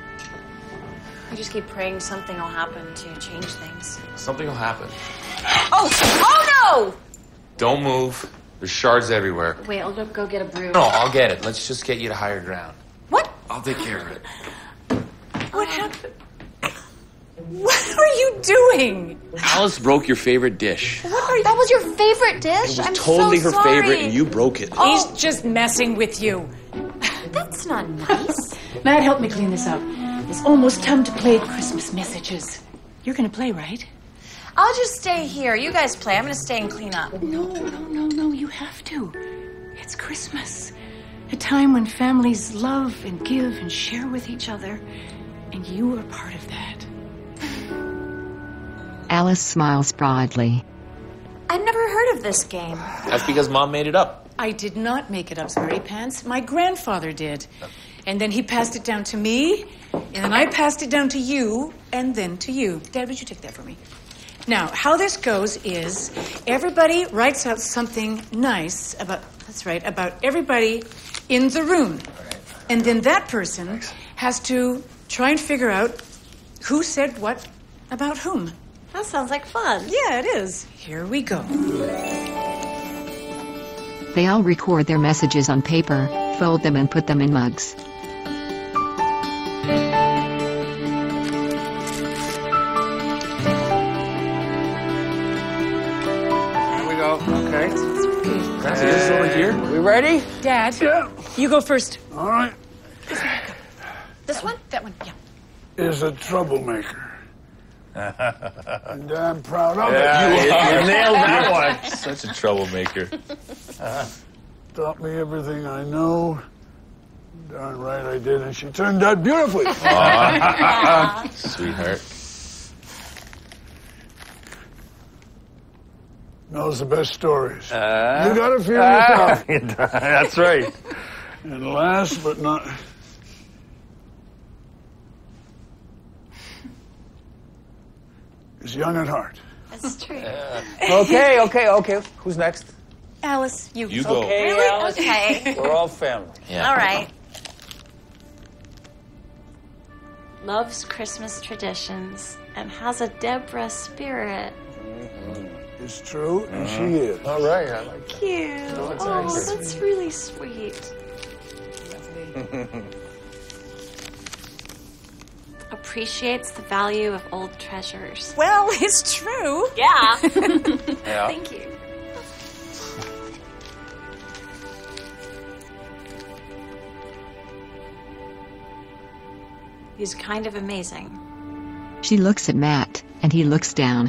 I just keep praying something will happen to change things.
Something will happen.
Oh! Oh, no!
Don't move. There's shards everywhere.
Wait, I'll go, go get a broom.
No, I'll get it. Let's just get you to higher ground.
What?
I'll take care of it.
What happened? What are you doing?
Alice broke your favorite dish.
What are you? That was your favorite dish?
It was
I'm
totally
so
her
sorry.
favorite, and you broke it.
He's just messing with you.
That's not nice.
Matt, help me clean this up. It's almost time to play Christmas messages. You're gonna play, right?
I'll just stay here. You guys play. I'm gonna stay and clean up.
No, no, no, no. You have to. It's Christmas. A time when families love and give and share with each other. And you are part of that.
Alice smiles broadly.
I've never heard of this game.
That's because Mom made it up.
I did not make it up, Smarty Pants. My grandfather did. And then he passed it down to me, and then I passed it down to you, and then to you. Dad, would you take that for me? Now, how this goes is everybody writes out something nice about, that's right, about everybody in the room. And then that person has to try and figure out who said what about whom.
That sounds like fun.
Yeah, it is. Here we go.
They all record their messages on paper, fold them and put them in mugs.
Here we go. Okay.
Is this over here?
We ready?
Dad,
Yeah.
you go first.
All right.
This one? That one, yeah.
Is a troublemaker. And I'm proud of
Yeah,
it.
you, you nailed that one.
Such a troublemaker.
Taught me everything I know. Darn right I did, and she turned out beautifully.
Aw. Sweetheart.
Knows the best stories.
Uh,
You got a few
uh,
yourself.
That's right.
And last but not... is young at heart.
That's true.
Okay, okay, okay. Who's next?
Alice, you.
You go.
Okay,
Really?
Alice.
Okay.
We're all family.
Yeah.
All right. Loves Christmas traditions and has a Deborah spirit.
It's true, and she is.
All right, I like
Cute.
Oh, that's
Oh,
nice.
that's really sweet. Appreciates the value of old treasures.
Well, it's true.
Yeah.
Yeah.
Thank you. He's kind of amazing.
She looks at Matt, and he looks down.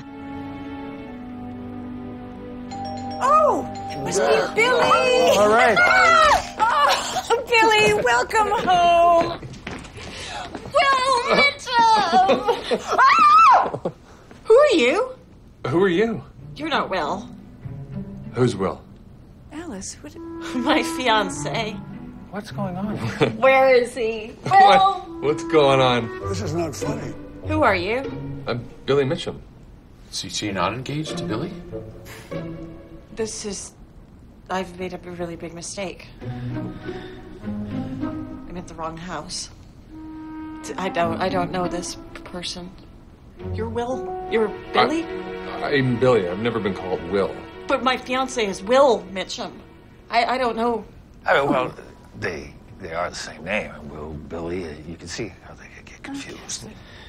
Oh, it must be Billy.
All right.
Oh, Billy, welcome home.
Will Mitchum! Ah! Who are you?
Who are you?
You're not Will.
Who's Will?
Alice, what?
My fiance.
What's going on?
Where is he? Will!
What's going on?
This is not funny.
Who are you?
I'm Billy Mitchum. So, so you're not engaged to Billy?
This is... I've made a really big mistake. I'm at the wrong house. I don't, I don't know this person. You're Will? You're Billy?
I, I'm Billy. I've never been called Will.
But my fiance is Will Mitchum. I, I don't know.
I mean, well, they they are the same name. Will, Billy, uh, you can see how they could get confused.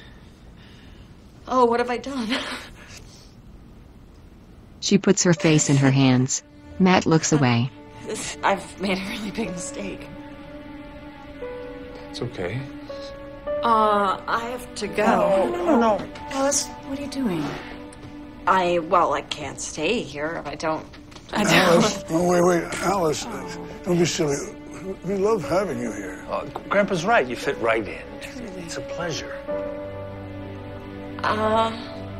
Oh, what have I done?
She puts her face in her hands. Matt looks away.
This, I've made a really big mistake.
It's okay.
Uh, I have to go.
No, no, no. Alice, what are you doing?
I, well, I can't stay here if I don't... I don't...
Alice, oh, wait, wait, Alice, don't be silly. We love having you here.
Uh, Grandpa's right. You fit right in. It's a pleasure.
Uh...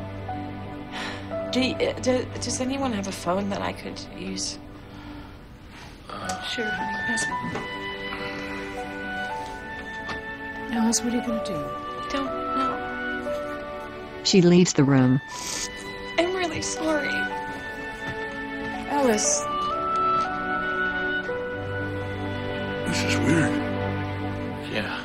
Do, do, does anyone have a phone that I could use?
Uh,
Sure, honey. Yes. Alice, what are you going to do?
Don't know.
She leaves the room.
I'm really sorry.
Alice.
This is weird.
Yeah.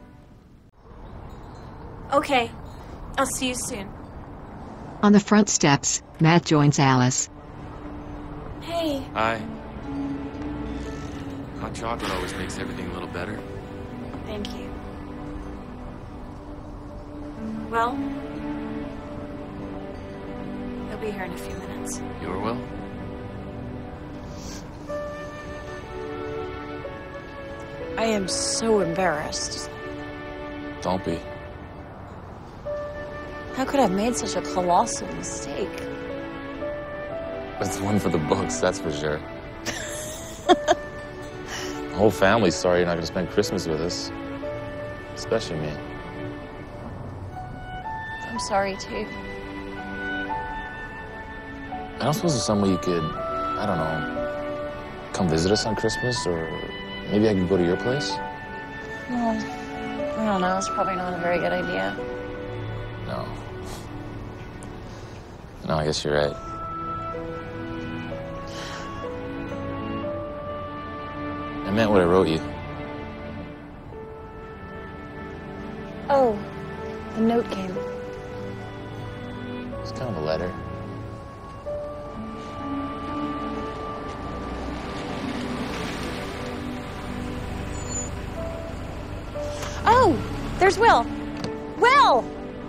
Okay. I'll see you soon.
On the front steps, Matt joins Alice.
Hey.
Hi. Hot chocolate always makes everything a little better.
Thank you. Well, he'll be here in a few minutes.
Your Will?
I am so embarrassed.
Don't be.
How could I have made such a colossal mistake?
It's one for the books, that's for sure. The whole family's sorry you're not going to spend Christmas with us. Especially me.
I'm sorry, too.
I don't suppose there's some way you could, I don't know, come visit us on Christmas, or maybe I could go to your place?
Well, I don't know. It's probably not a very good idea.
No. No, I guess you're right. I meant what I wrote you.
Oh, the note came.
It's kind of a letter.
Oh, there's Will. Will!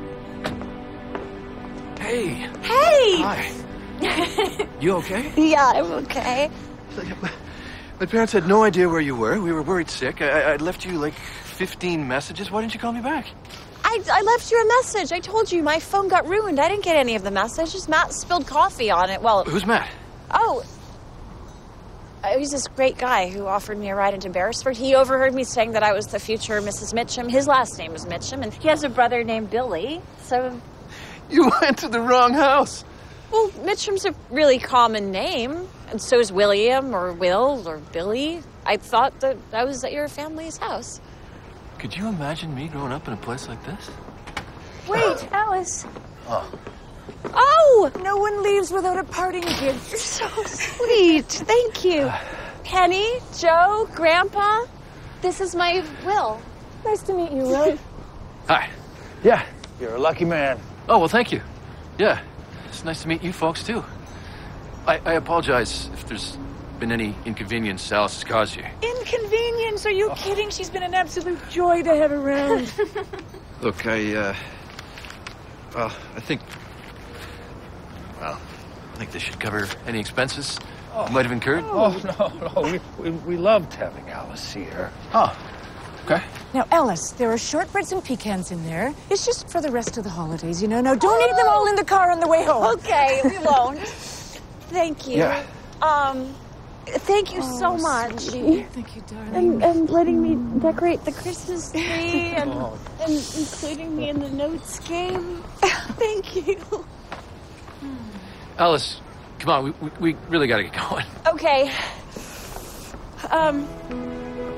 Hey.
Hey!
Hi. You okay?
Yeah, I'm okay.
My parents had no idea where you were. We were worried sick. I, I left you like fifteen messages. Why didn't you call me back?
I, I left you a message. I told you my phone got ruined. I didn't get any of the messages. Matt spilled coffee on it. Well,
Who's Matt?
oh, uh, he's this great guy who offered me a ride into Beresford. He overheard me saying that I was the future Missus Mitchum. His last name is Mitchum, and he has a brother named Billy. So,
You went to the wrong house.
well, Mitchum's a really common name, and so is William or Will or Billy. I thought that I was at your family's house.
Could you imagine me growing up in a place like this?
Wait, Alice.
Oh.
Oh! No one leaves without a parting gift. You're so sweet. Thank you. Penny, Joe, Grandpa, this is my Will. Nice to meet you, Will.
Hi.
Yeah, you're a lucky man.
Oh, well, thank you. Yeah, it's nice to meet you folks, too. I, I apologize if there's been any inconvenience Alice has caused you.
Inconvenience? Are you oh. kidding? She's been an absolute joy to have around.
Look, I, uh... Well, I think... Well, I think this should cover any expenses
oh.
you might have incurred.
Oh, no, no. We, we, we loved having Alice here.
Oh, okay.
Now, Alice, there are shortbreads and pecans in there. It's just for the rest of the holidays, you know? Now, don't eat them all in the car on the way home.
Okay, we won't. Thank you.
Yeah.
Um... Thank you
oh,
so much.
Sweetie. Thank you, darling.
And, and letting me decorate the Christmas tree and,
oh.
and including me in the notes game. Thank you.
Alice, come on, we, we, we really gotta get going.
Okay. Um.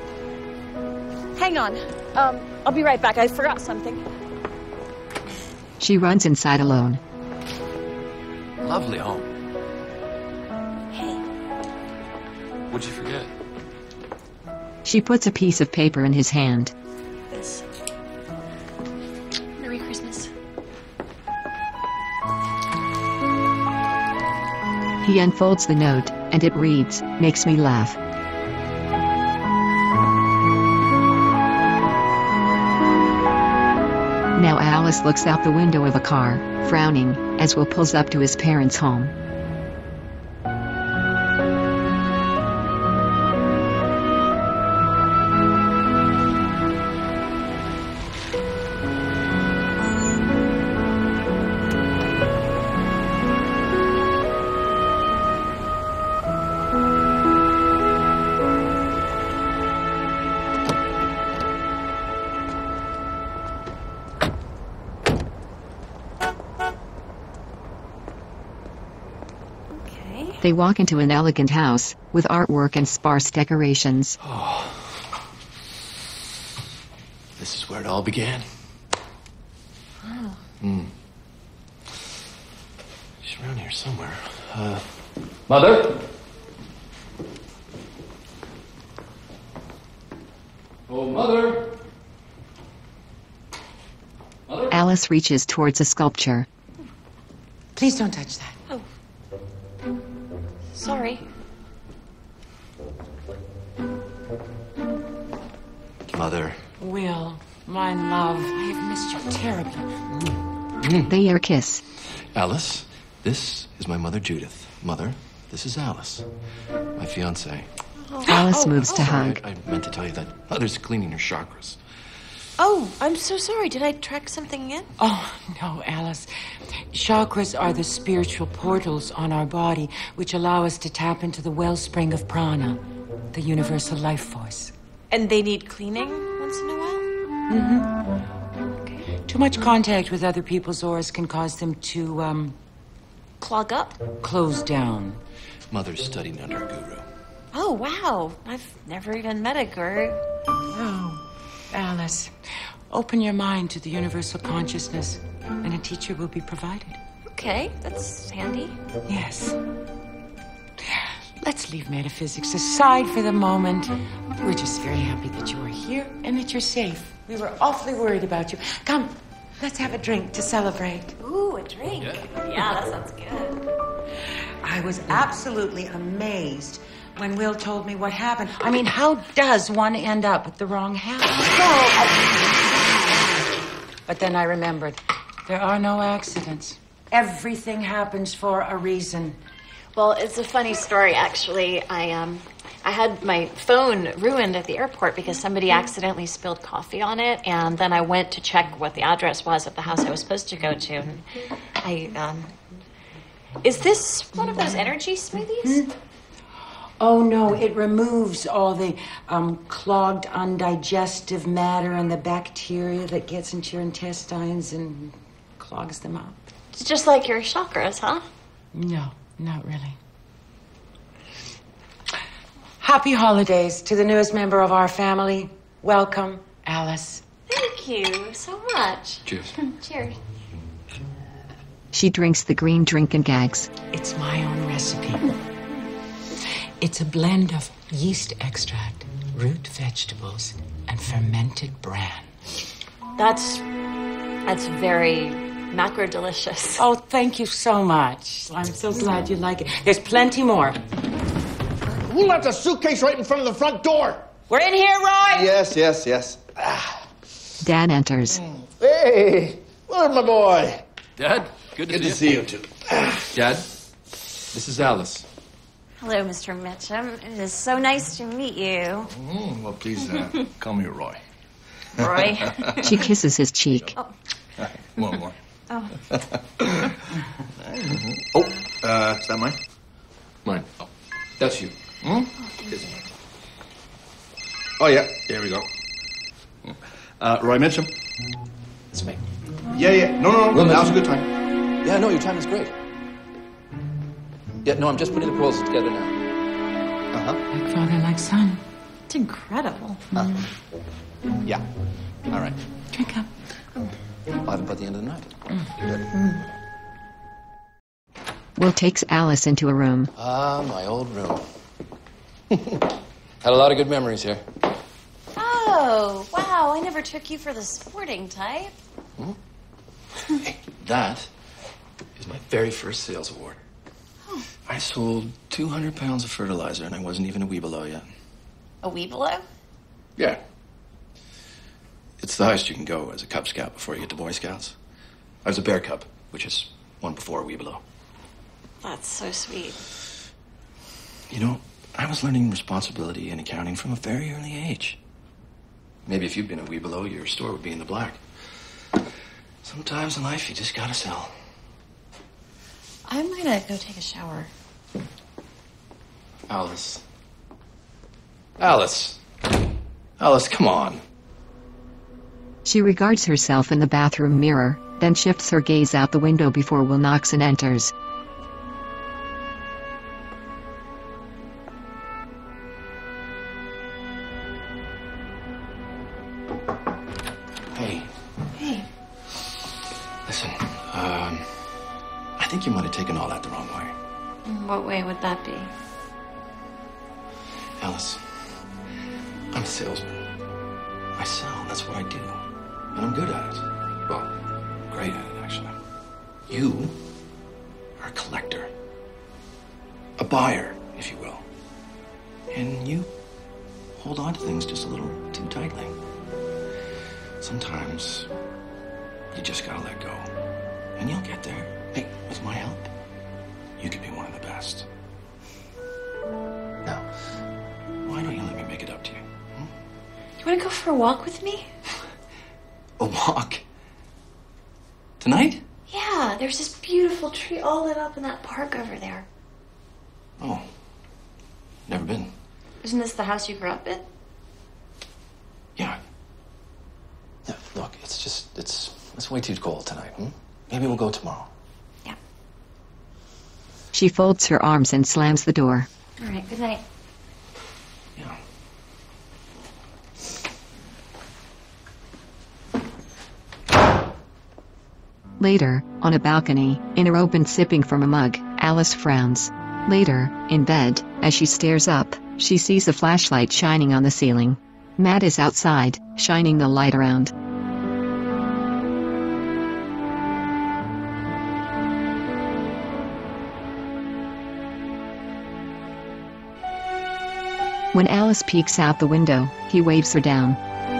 Hang on. Um, I'll be right back. I forgot something.
She runs inside alone.
Lovely home.
Hey.
What'd you forget?
She puts a piece of paper in his hand.
This. Merry Christmas.
He unfolds the note, and it reads, "Makes me laugh." Now Alice looks out the window of a car, frowning, as Will pulls up to his parents' home. They walk into an elegant house, with artwork and sparse decorations.
Oh. This is where it all began.
Wow.
Hmm. She's around here somewhere. Uh, Mother? Oh, Mother? Mother?
Alice reaches towards a sculpture.
Please don't touch that.
Oh. Sorry.
Mother.
Will, my love, I have missed you terribly.
They air kiss.
Alice, this is my mother, Judith. Mother, this is Alice, my fiancée.
Oh.
Alice
Oh,
moves to
oh.
hug.
I, I meant to tell you that Mother's cleaning her chakras.
Oh, I'm so sorry. Did I track something in?
Oh, no, Alice. Chakras are the spiritual portals on our body which allow us to tap into the wellspring of prana, the universal life force.
And they need cleaning once in a while?
Mm-hmm. Okay. Too much contact with other people's auras can cause them to, um...
Clog up?
Close down.
Mother's studying under a guru.
Oh, wow. I've never even met a guru.
Oh, Alice, open your mind to the universal consciousness, and a teacher will be provided.
Okay, that's handy.
Yes. Let's leave metaphysics aside for the moment. We're just very happy that you are here and that you're safe. We were awfully worried about you. Come, let's have a drink to celebrate.
Ooh, a drink. Yeah, yeah that sounds good.
I was absolutely amazed when Will told me what happened. I mean, how does one end up at the wrong house? But then I remembered, there are no accidents. Everything happens for a reason.
Well, it's a funny story, actually. I um, I had my phone ruined at the airport because somebody accidentally spilled coffee on it, and then I went to check what the address was of the house I was supposed to go to. And I um, is this one of those energy smoothies?
Hmm? Oh, no, it removes all the um, clogged, undigestive matter and the bacteria that gets into your intestines and clogs them up.
It's just like your chakras, huh?
No, not really. Happy holidays to the newest member of our family. Welcome, Alice.
Thank you so much.
Cheers.
Cheers.
She drinks the green drink and gags.
It's my own recipe. It's a blend of yeast extract, root vegetables, and fermented bran.
That's that's very macro delicious.
Oh, thank you so much. I'm so glad you like it. There's plenty more.
Who left a suitcase right in front of the front door?
We're in here, Roy!
Yes, yes, yes. Ah.
Dad enters.
Hey, where's my boy?
Dad, good to
Good
see
to
you.
see you, too.
Dad, this is Alice.
Hello, Mister Mitchum. It is so nice to meet you.
Mm, well, please uh, call me Roy.
Roy.
She kisses his cheek.
Oh.
One more.
Oh.
Oh, uh, is that mine?
Mine. Oh, that's you.
Hmm? Oh, yeah. There we go. Uh, Roy Mitchum.
It's me.
Yeah, yeah. No, no, no.
Will
Now's a
Mitchum.
good time.
Yeah, no, your time is great. Yeah, no, I'm just putting the proposal together now.
Uh-huh.
Like father, like son.
It's incredible.
Uh, yeah. All right.
Drink up.
I'll have it by the end of the night.
Mm. Will takes Alice into a room.
Ah, my old room. Had a lot of good memories here.
Oh, wow. I never took you for the sporting type.
Hmm? Hey, that is my very first sales award.
Oh.
I sold two hundred pounds of fertilizer, and I wasn't even a wee below yet.
A wee below?
Yeah. It's the highest you can go as a Cub Scout before you get to Boy Scouts. I was a Bear Cub, which is one before a wee below.
That's so sweet.
You know, I was learning responsibility and accounting from a very early age. Maybe if you'd been a wee below, your store would be in the black. Sometimes in life, you just gotta sell.
I'm gonna go take a shower.
Alice. Alice. Alice, come on.
She regards herself in the bathroom mirror, then shifts her gaze out the window before Will knocks and enters.
Hey.
Hey.
Listen, um, I think you might have taken all that the wrong way.
In what way would that be?
Alice, I'm a salesman. I sell, that's what I do. And I'm good at it. Well, great at it, actually. You are a collector. A buyer, if you will. And you hold on to things just a little too tightly. Sometimes you just gotta let go. And you'll get there. Hey, with my help, you could be one of the best. Now, why don't you let me make it up to you?
You wanna go for a walk with me?
A walk? Tonight?
Yeah, there's this beautiful tree all lit up in that park over there.
Oh, never been.
Isn't this the house you grew up in?
Yeah. Yeah, look, it's just, it's, it's way too cold tonight, hmm? Maybe we'll go tomorrow.
She folds her arms and slams the door.
All right, good night.
Later, on a balcony, in her open sipping from a mug, Alice frowns. Later, in bed, as she stares up, she sees a flashlight shining on the ceiling. Matt is outside, shining the light around. When Alice peeks out the window, he waves her down.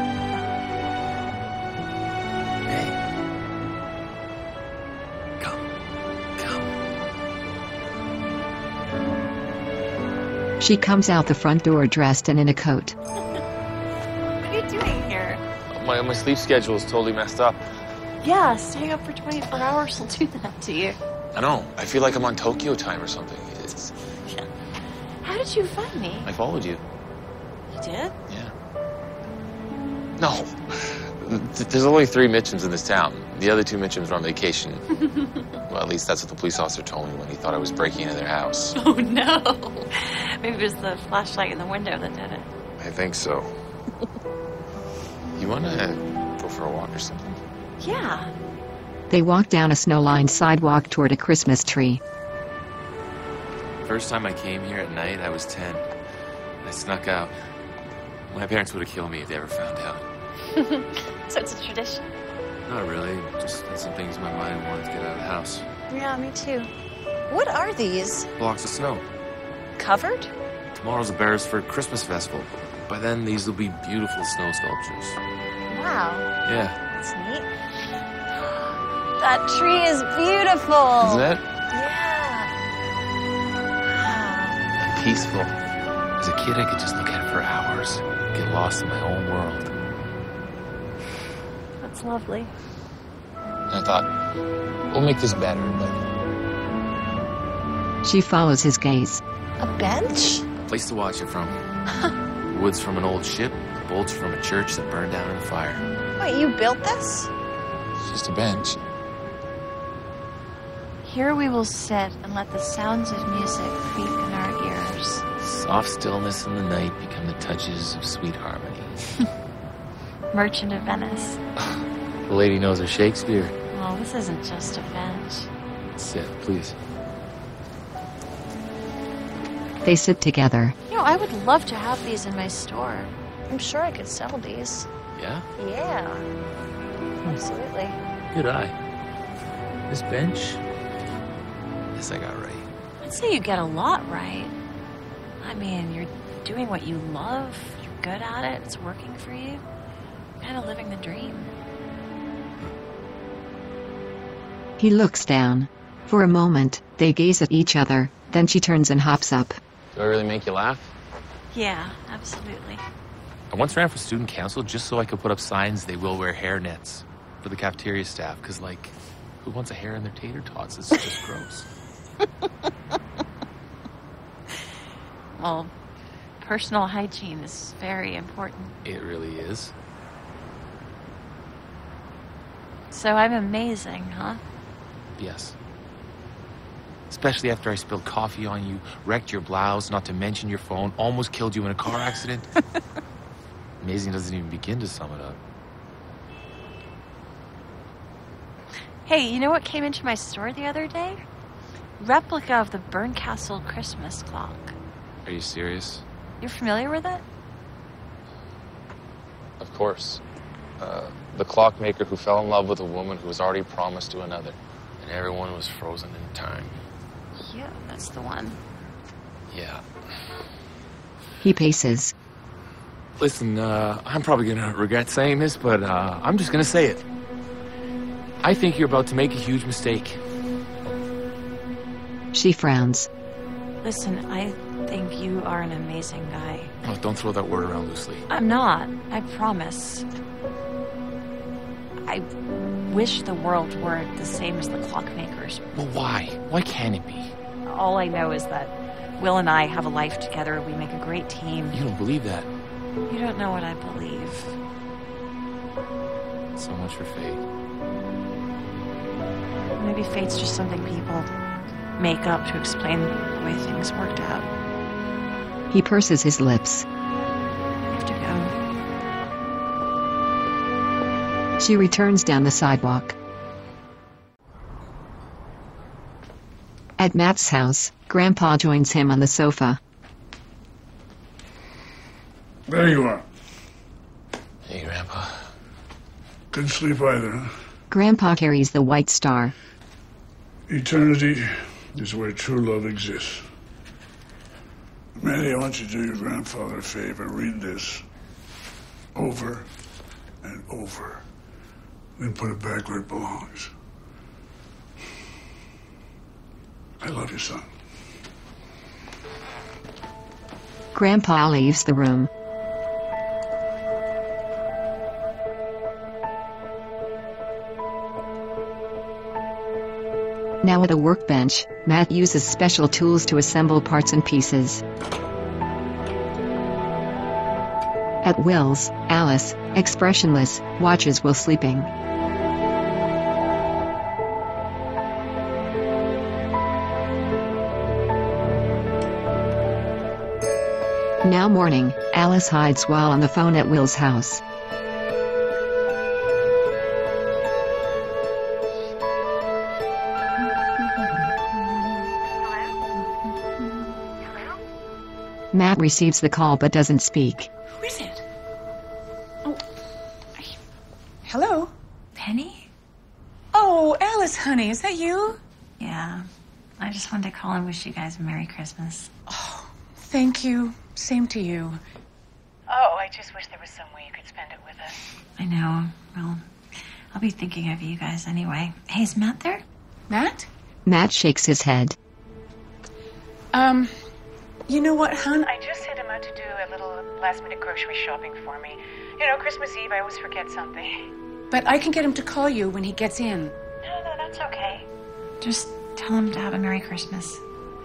She comes out the front door dressed and in a coat.
What are you doing here?
My, my sleep schedule is totally messed up.
Yeah, staying up for twenty-four hours will do that to you.
I know. I feel like I'm on Tokyo time or something. It's...
How did you find me?
I followed you.
You did?
Yeah. No. Th- There's only three Mitchums in this town. The other two Mitchums are on vacation. Well, at least that's what the police officer told me when he thought I was breaking into their house.
Oh, no. Maybe it was the flashlight in the window that did it.
I think so. You want to go for a walk or something?
Yeah.
They walk down a snow-lined sidewalk toward a Christmas tree.
First time I came here at night, I was ten. I snuck out. My parents would have killed me if they ever found out.
So it's a tradition?
Not really. Just had some things in my mind wanted to get out of the house.
Yeah, me too. What are these?
Blocks of snow.
Covered?
Tomorrow's the Beresford Christmas Festival. By then, these will be beautiful snow sculptures.
Wow.
Yeah.
That's neat. That tree is beautiful.
Isn't it?
Yeah.
Peaceful. As a kid, I could just look at it for hours. Get lost in my own world.
That's lovely.
I thought, we'll make this better and better.
She follows his gaze.
A bench?
A place to watch it from. The wood's from an old ship. The bolts from a church that burned down in a fire.
Wait, you built this?
It's just a bench.
Here we will sit and let the sounds of music creep in our ears.
Soft stillness in the night become the touches of sweet harmony.
Merchant of Venice.
The lady knows her Shakespeare.
Well, this isn't just a bench.
Sit, please.
They sit together.
You know, I would love to have these in my store. I'm sure I could sell these.
Yeah?
Yeah. Absolutely.
Good eye. This bench?
This I got right.
I'd say you get a lot right. I mean, you're doing what you love, you're good at it, it's working for you. Kind of living the dream.
He looks down. For a moment, they gaze at each other, then she turns and hops up.
Do I really make you laugh?
Yeah, absolutely.
I once ran for student council just so I could put up signs they will wear hair nets for the cafeteria staff, because, like, who wants a hair in their tater tots? It's just gross.
Well, personal hygiene is very important.
It really is.
So I'm amazing, huh?
Yes. Especially after I spilled coffee on you, wrecked your blouse, not to mention your phone, almost killed you in a car accident. Amazing doesn't even begin to sum it up.
Hey, you know what came into my store the other day? Replica of the Bernkastel Christmas clock.
Are you serious?
You're familiar with it?
Of course. Uh, the clockmaker who fell in love with a woman who was already promised to another. And everyone was frozen in time.
Yeah, that's the one.
Yeah.
He paces.
Listen, uh, I'm probably gonna regret saying this, but uh, I'm just gonna say it. I think you're about to make a huge mistake.
She frowns.
Listen, I think you are an amazing guy.
Oh, don't throw that word around loosely.
I'm not. I promise. I wish the world were the same as the clockmakers.
Well, why? Why can't it be?
All I know is that Will and I have a life together. We make a great team.
You don't believe that.
You don't know what I believe.
So much for fate.
Maybe fate's just something people make up to explain the way things worked out.
He purses his lips.
I have to go.
She returns down the sidewalk. At Matt's house, Grandpa joins him on the sofa.
There you are.
Hey, Grandpa.
Couldn't sleep either, huh?
Grandpa carries the white star.
Eternity is where true love exists. Manny, I want you to do your grandfather a favor. Read this over and over. Then put it back where it belongs. I love you, son.
Grandpa leaves the room. Now at a workbench, Matt uses special tools to assemble parts and pieces. At Will's, Alice, expressionless, watches Will sleeping. Now morning, Alice hides while on the phone at Will's house. Matt receives the call but doesn't speak.
Who is it? Oh. Hello?
Penny?
Oh, Alice, honey, is that you?
Yeah. I just wanted to call and wish you guys a Merry Christmas.
Oh, thank you. Same to you. Oh, I just wish there was some way you could spend it with us.
I know. Well, I'll be thinking of you guys anyway. Hey, is Matt there?
Matt?
Matt shakes his head.
Um, you know what, hon? I just sent him out to do a little last-minute grocery shopping for me. You know, Christmas Eve, I always forget something. But I can get him to call you when he gets in.
No, no, that's okay. Just tell him to have a Merry Christmas.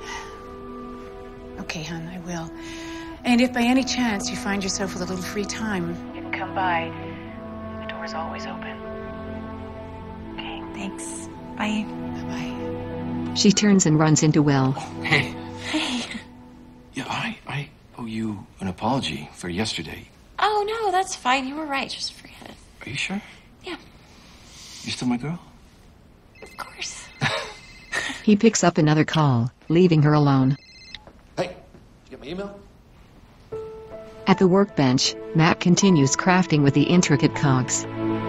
Okay, hon, I will. And if by any chance you find yourself with a little free time, you can come by. The door's always open.
Okay, thanks. Bye.
Bye-bye.
She turns and runs into Will.
Hey.
Hey.
Yeah, I, I owe you an apology for yesterday.
Oh, no, that's fine. You were right. Just forget it.
Are you sure?
Yeah.
You still my girl?
Of course.
He picks up another call, leaving her alone.
Hey, did you get my email?
At the workbench, Matt continues crafting with the intricate cogs.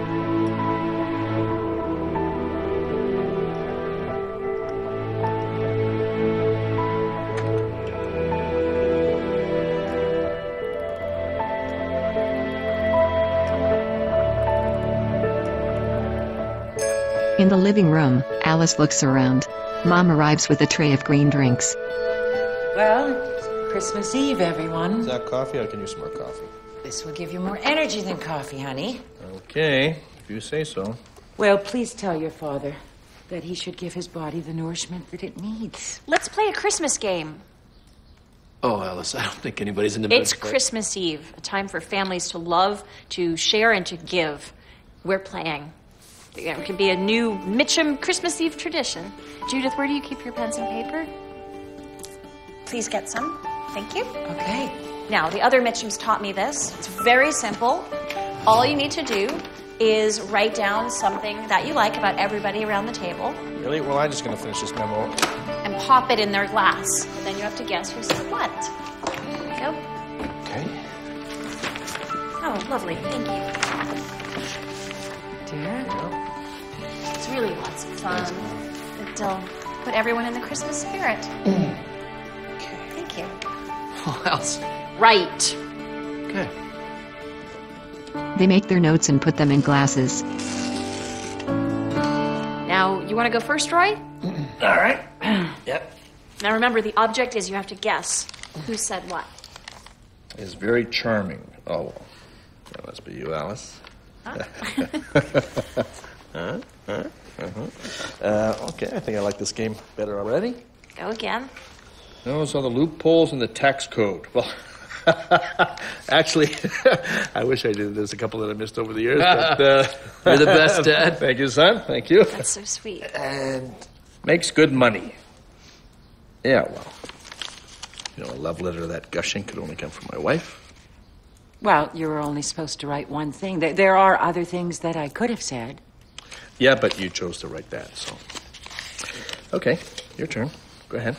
In the living room, Alice looks around. Mom arrives with a tray of green drinks.
Well, it's Christmas Eve, everyone.
Is that coffee? I can use some more coffee.
This will give you more energy than coffee, honey.
Okay, if you say so.
Well, please tell your father that he should give his body the nourishment that it needs.
Let's play a Christmas game.
Oh, Alice, I don't think anybody's in the mood.
It's Christmas Eve, a time for families to love, to share, and to give. We're playing. It could be a new Mitchum Christmas Eve tradition. Judith, where do you keep your pens and paper? Please get some. Thank you.
Okay.
Now, the other Mitchums taught me this. It's very simple. All you need to do is write down something that you like about everybody around the table
Really? Well, I'm just going to finish this memo.
and pop it in their glass. Then you have to guess who said what. There we go.
Okay.
Oh, lovely. Thank you.
Dear?
It's really lots of fun. It'll put everyone in the Christmas spirit. Thank you.
What else?
Right.
Okay.
They make their notes and put them in glasses.
Now, you want to go first, Roy?
All right. Yep.
Now, remember, the object is you have to guess who said what.
It's very charming. Oh, well. That must be you, Alice.
Huh?
Huh? Huh? Uh-huh. Uh, okay, I think I like this game better already.
Go again.
Those are the loopholes in the tax code. Well, actually, I wish I did. There's a couple that I missed over the years. But, uh,
You're the best, Dad.
Thank you, son. Thank you.
That's so sweet.
And makes good money. Yeah, well, you know, a love letter that gushing could only come from my wife.
Well, you were only supposed to write one thing. There, there are other things that I could have said.
Yeah, but you chose to write that, so. Okay, your turn. Go ahead.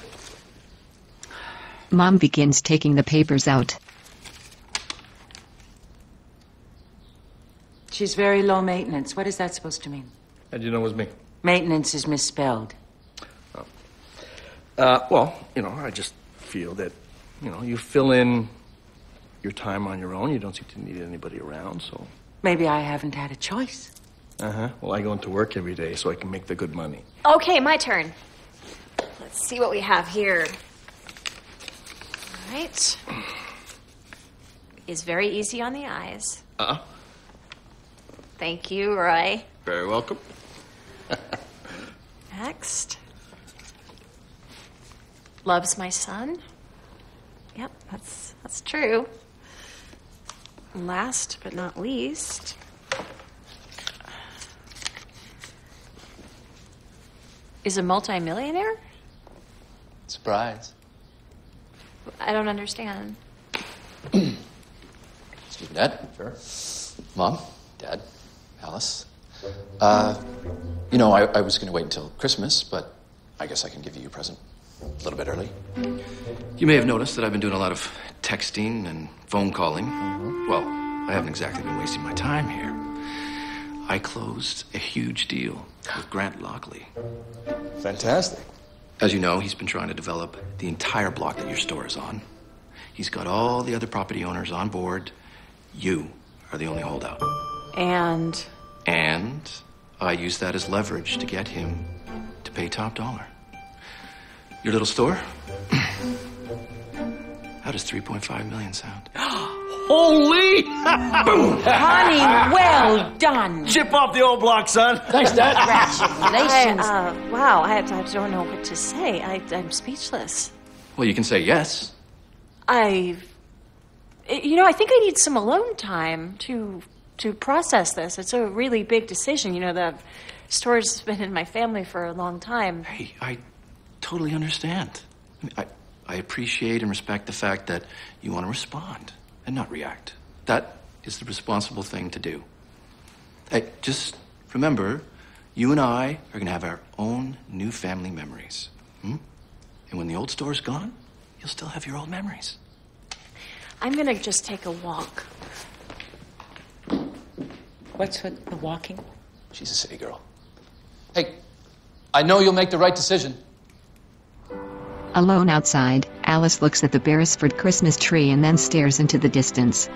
Mom begins taking the papers out.
She's very low maintenance. What is that supposed to mean?
How'd you know it was me?
Maintenance is misspelled.
Uh, well, you know, I just feel that, you know, you fill in your time on your own. You don't seem to need anybody around, so.
Maybe I haven't had a choice.
Uh-huh. Well, I go into work every day so I can make the good money.
Okay, my turn. Let's see what we have here. All right. Is very easy on the eyes.
Uh-uh.
Thank you, Roy.
Very welcome.
Next. Loves my son. Yep, that's that's true. Last but not least. Is a multimillionaire?
Surprise.
I don't understand.
Excuse me, Dad. Sure. Mom, Dad, Alice. Uh, you know, I, I was going to wait until Christmas, but I guess I can give you a present a little bit early. You may have noticed that I've been doing a lot of texting and phone calling. Mm-hmm. Well, I haven't exactly been wasting my time here. I closed a huge deal with Grant Lockley.
Fantastic.
As you know, he's been trying to develop the entire block that your store is on. He's got all the other property owners on board. You are the only holdout.
And?
And I use that as leverage to get him to pay top dollar. Your little store? How does three point five million sound?
Holy!
Boom!
Honey, well done.
Chip off the old block, son.
Thanks, Dad.
I, uh, wow, I, I don't know what to say. I, I'm speechless.
Well, you can say yes.
I, you know, I think I need some alone time to to process this. It's a really big decision. You know, the store's been in my family for a long time.
Hey, I totally understand. I, mean, I, I appreciate and respect the fact that you want to respond and not react. That is the responsible thing to do. Hey, just remember, You and I are going to have our own new family memories. Hmm? And when the old store's gone, you'll still have your old memories.
I'm gonna just take a walk.
What's with the walking?
She's a city girl. Hey, I know you'll make the right decision.
Alone outside, Alice looks at the Beresford Christmas tree and then stares into the distance.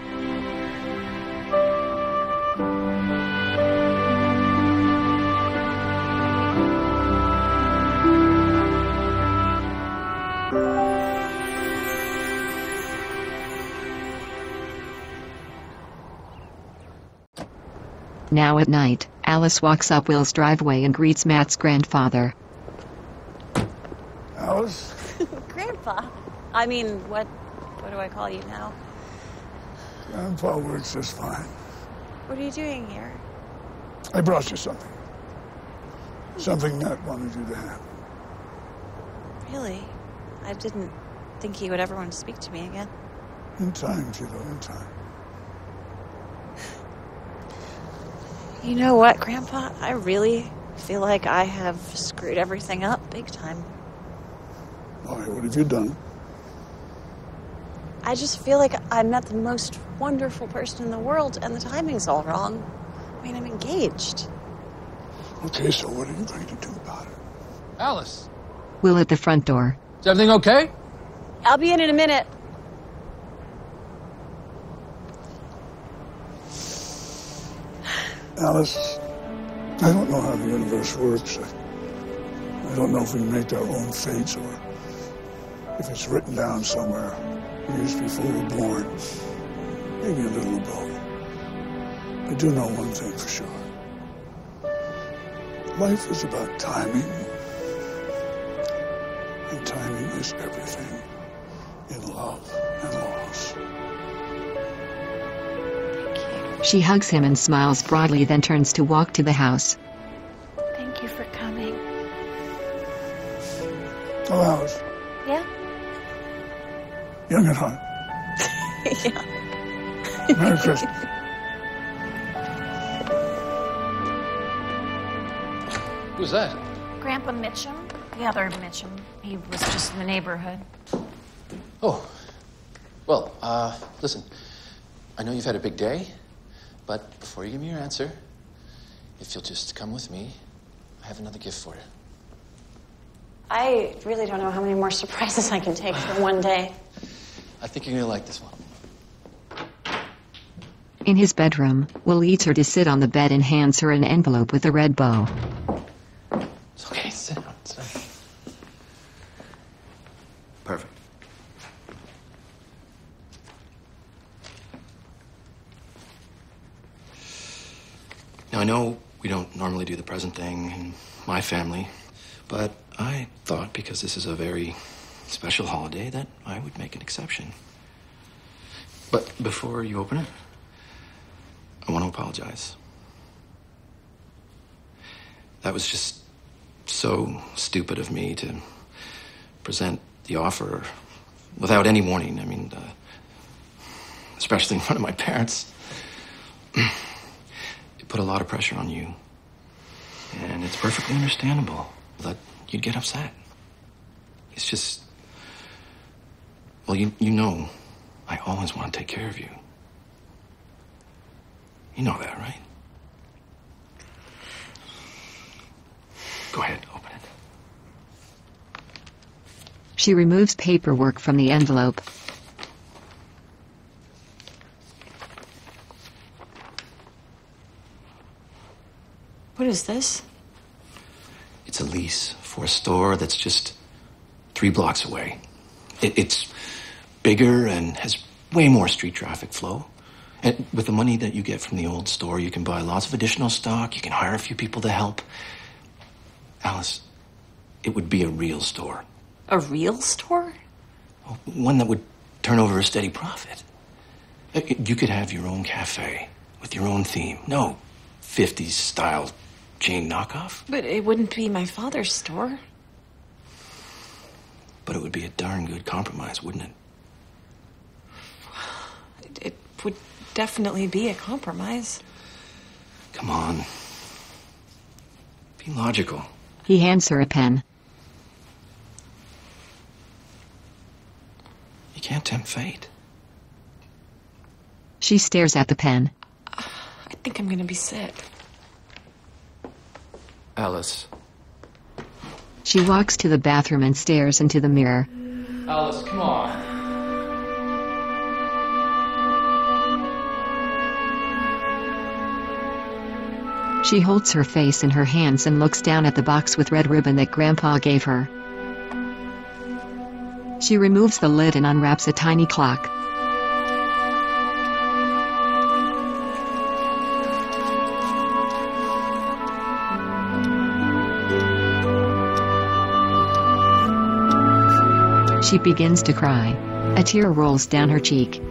Now at night, Alice walks up Will's driveway and greets Matt's grandfather.
Alice?
Grandpa. I mean, what what do I call you now?
Grandpa works just fine.
What are you doing here?
I brought you something. Something Matt wanted you to have.
Really? I didn't think he would ever want to speak to me again.
In time, Kiddo, in time.
You know what, Grandpa? I really feel like I have screwed everything up big time.
Why, what have you done?
I just feel like I met the most wonderful person in the world and the timing's all wrong. I mean, I'm engaged.
Okay, so what are you going to do about it?
Alice,
Will at the front door.
is everything okay?
I'll be in in a minute.
Alice, I don't know how the universe works. I, I don't know if we make our own fates or if it's written down somewhere years before we're born. Maybe a little of both. I do know one thing for sure. Life is about timing. And timing is everything in love and loss.
She hugs him and smiles broadly, then turns to walk to the house.
Thank you for coming.
Oh, Alice,
Yeah?
young at heart.
Yeah.
Merry Christmas.
Who's that?
Grandpa Mitchum. The other Mitchum. He was just in the neighborhood.
Oh, well, uh, listen, I know you've had a big day, but before you give me your answer, if you'll just come with me, I have another gift for you.
I really don't know how many more surprises I can take for one day.
I think you're gonna like this one.
In his bedroom, Will leads her to sit on the bed and hands her an envelope with a red bow.
It's okay, sit down, sit down.
Perfect. Now, I know we don't normally do the present thing in my family, but I thought because this is a very special holiday that I would make an exception. But before you open it, I want to apologize. That was just so stupid of me to present the offer without any warning. I mean, uh, especially in front of my parents. It put a lot of pressure on you. And it's perfectly understandable that you'd get upset. It's just, well, you, you know, I always want to take care of you. You know that, right? Go ahead, open it.
She removes paperwork from the envelope.
What is this?
It's a lease for a store that's just three blocks away. It, it's bigger and has way more street traffic flow. And with the money that you get from the old store, you can buy lots of additional stock. You can hire a few people to help. Alice, it would be a real store.
A real store?
One that would turn over a steady profit. You could have your own cafe with your own theme. No fifties style chain knockoff.
But it wouldn't be my father's store.
But it would be a darn good compromise, wouldn't it?
It, it would definitely be a compromise.
Come on. Be logical.
He hands her a pen.
You can't tempt fate.
She stares at the pen.
I think I'm gonna be sick.
Alice.
She walks to the bathroom and stares into the mirror.
Alice, come on.
She holds her face in her hands and looks down at the box with red ribbon that Grandpa gave her. She removes the lid and unwraps a tiny clock. She begins to cry. A tear rolls down her cheek.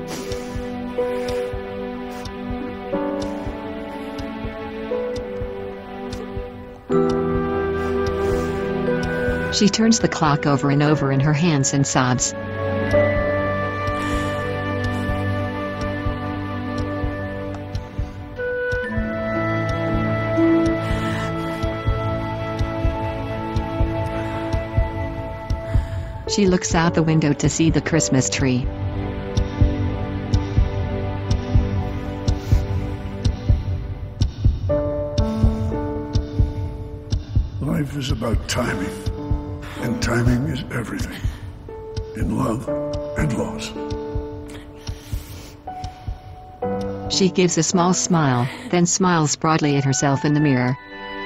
She turns the clock over and over in her hands and sobs. She looks out the window to see the Christmas tree.
Life is about timing, and timing is everything, in love and loss.
She gives a small smile, then smiles broadly at herself in the mirror.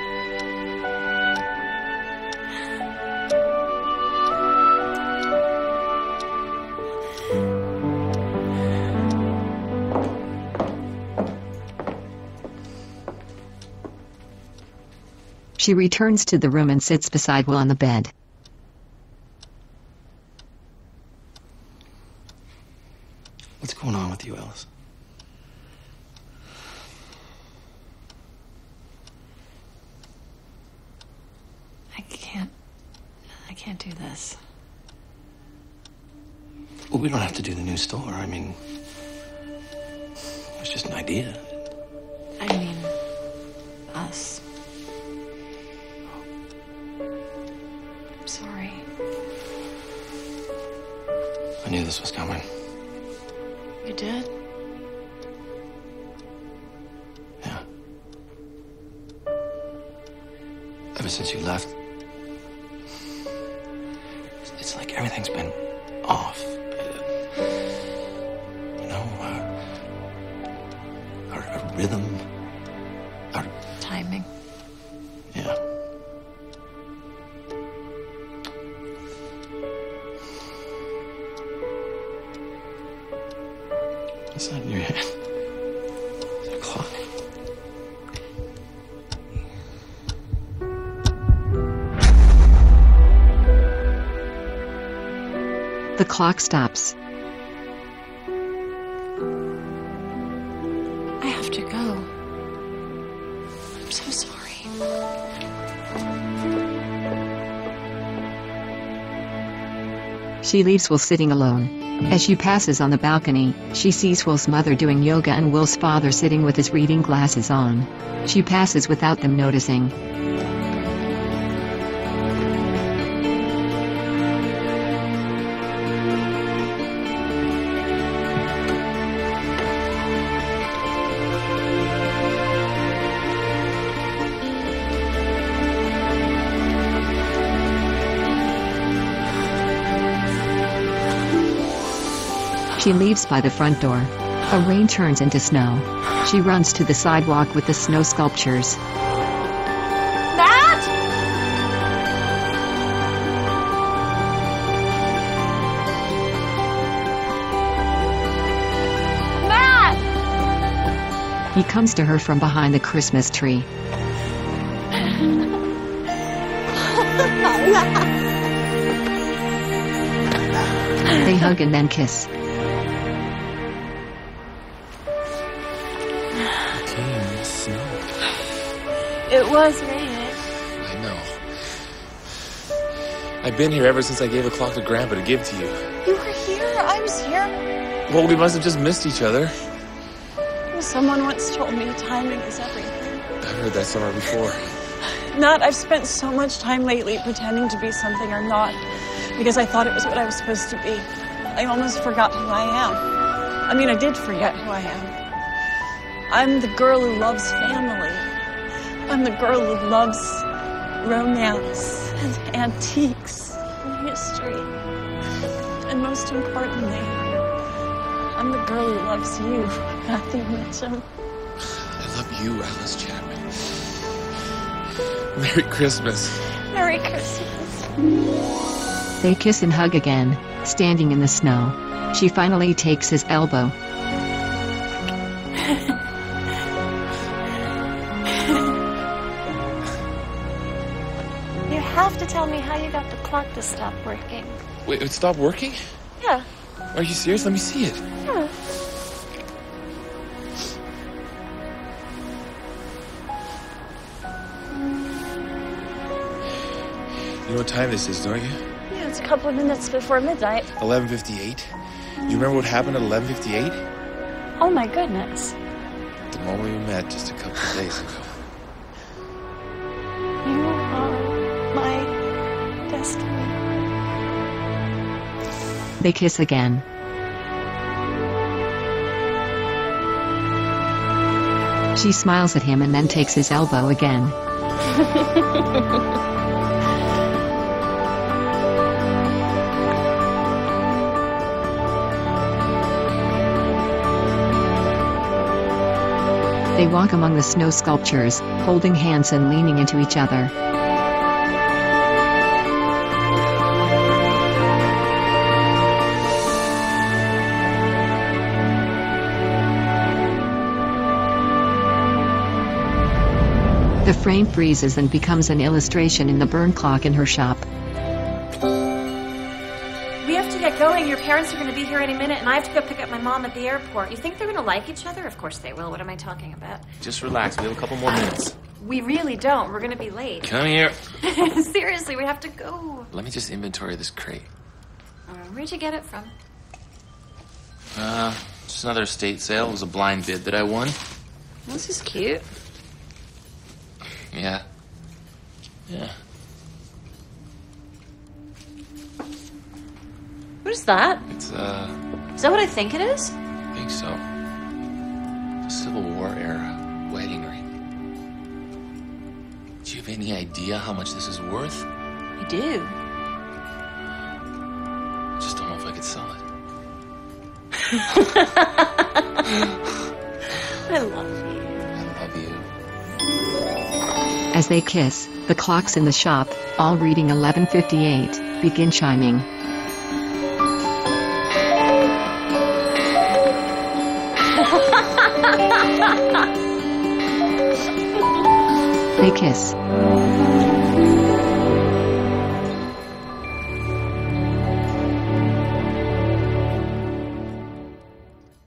She returns to the room and sits beside Will on the bed.
What's going on with you, Alice?
I can't. I can't do this.
Well, we don't have to do the new store. I mean, it was just an idea.
I mean, us. I'm sorry.
I knew this was coming.
You did?
Yeah. Ever since you left, it's like everything's been off. You know, uh, our, our rhythm, our
timing.
Yeah. What's that in your hand? It's a clock.
The clock stops.
I have to go. I'm so sorry.
She leaves Will sitting alone. As she passes on the balcony, she sees Will's mother doing yoga and Will's father sitting with his reading glasses on. She passes without them noticing. She leaves by the front door. A rain turns into snow. She runs to the sidewalk with the snow sculptures.
Matt! Matt!
He comes to her from behind the Christmas tree. They hug and then kiss.
It was raining.
I know. I've been here ever since I gave a clock to Grandpa to give to you.
You were here. I was here.
Well, we must have just missed each other.
Someone once told me timing is everything.
I've heard that somewhere before.
Matt, I've spent so much time lately pretending to be something I'm not because I thought it was what I was supposed to be. I almost forgot who I am. I mean, I did forget who I am. I'm the girl who loves family. I'm the girl who loves romance and antiques and history. And most importantly, I'm the girl who loves you, Matthew Mitchum.
I love you, Alice Chapman. Merry Christmas.
Merry Christmas.
They kiss and hug again, standing in the snow. She finally takes his elbow.
You have to tell me how you got the clock to stop working.
Wait, it stopped working?
Yeah.
Are you serious? Let me see it.
Yeah.
You know what time this is, don't you?
Yeah, it's a couple of minutes before midnight.
eleven fifty-eight. You remember what happened at eleven fifty-eight?
Oh my goodness.
The moment we met just a couple of days ago.
You are my destiny.
They kiss again. She smiles at him and then takes his elbow again. They walk among the snow sculptures, holding hands and leaning into each other. The frame freezes and becomes an illustration in the burn clock in her shop.
We have to get going. Your parents are going to be here any minute, and I have to go pick up my mom at the airport. You think they're going to like each other? Of course they will. What am I talking about?
Just relax. We have a couple more minutes.
We really don't. We're going to be late.
Come here.
Seriously, we have to go.
Let me just inventory this crate.
Uh, where'd you get it from?
Uh, just another estate sale. It was a blind bid that I won.
This is cute.
Yeah. Yeah.
What is that?
It's, uh...
Is that what I think it is?
I think so. The Civil War era wedding ring. Do you have any idea how much this is worth?
I do.
I just don't know if I could sell it.
I love you.
I love you.
As they kiss, the clocks in the shop, all reading eleven fifty-eight, begin chiming. They kiss.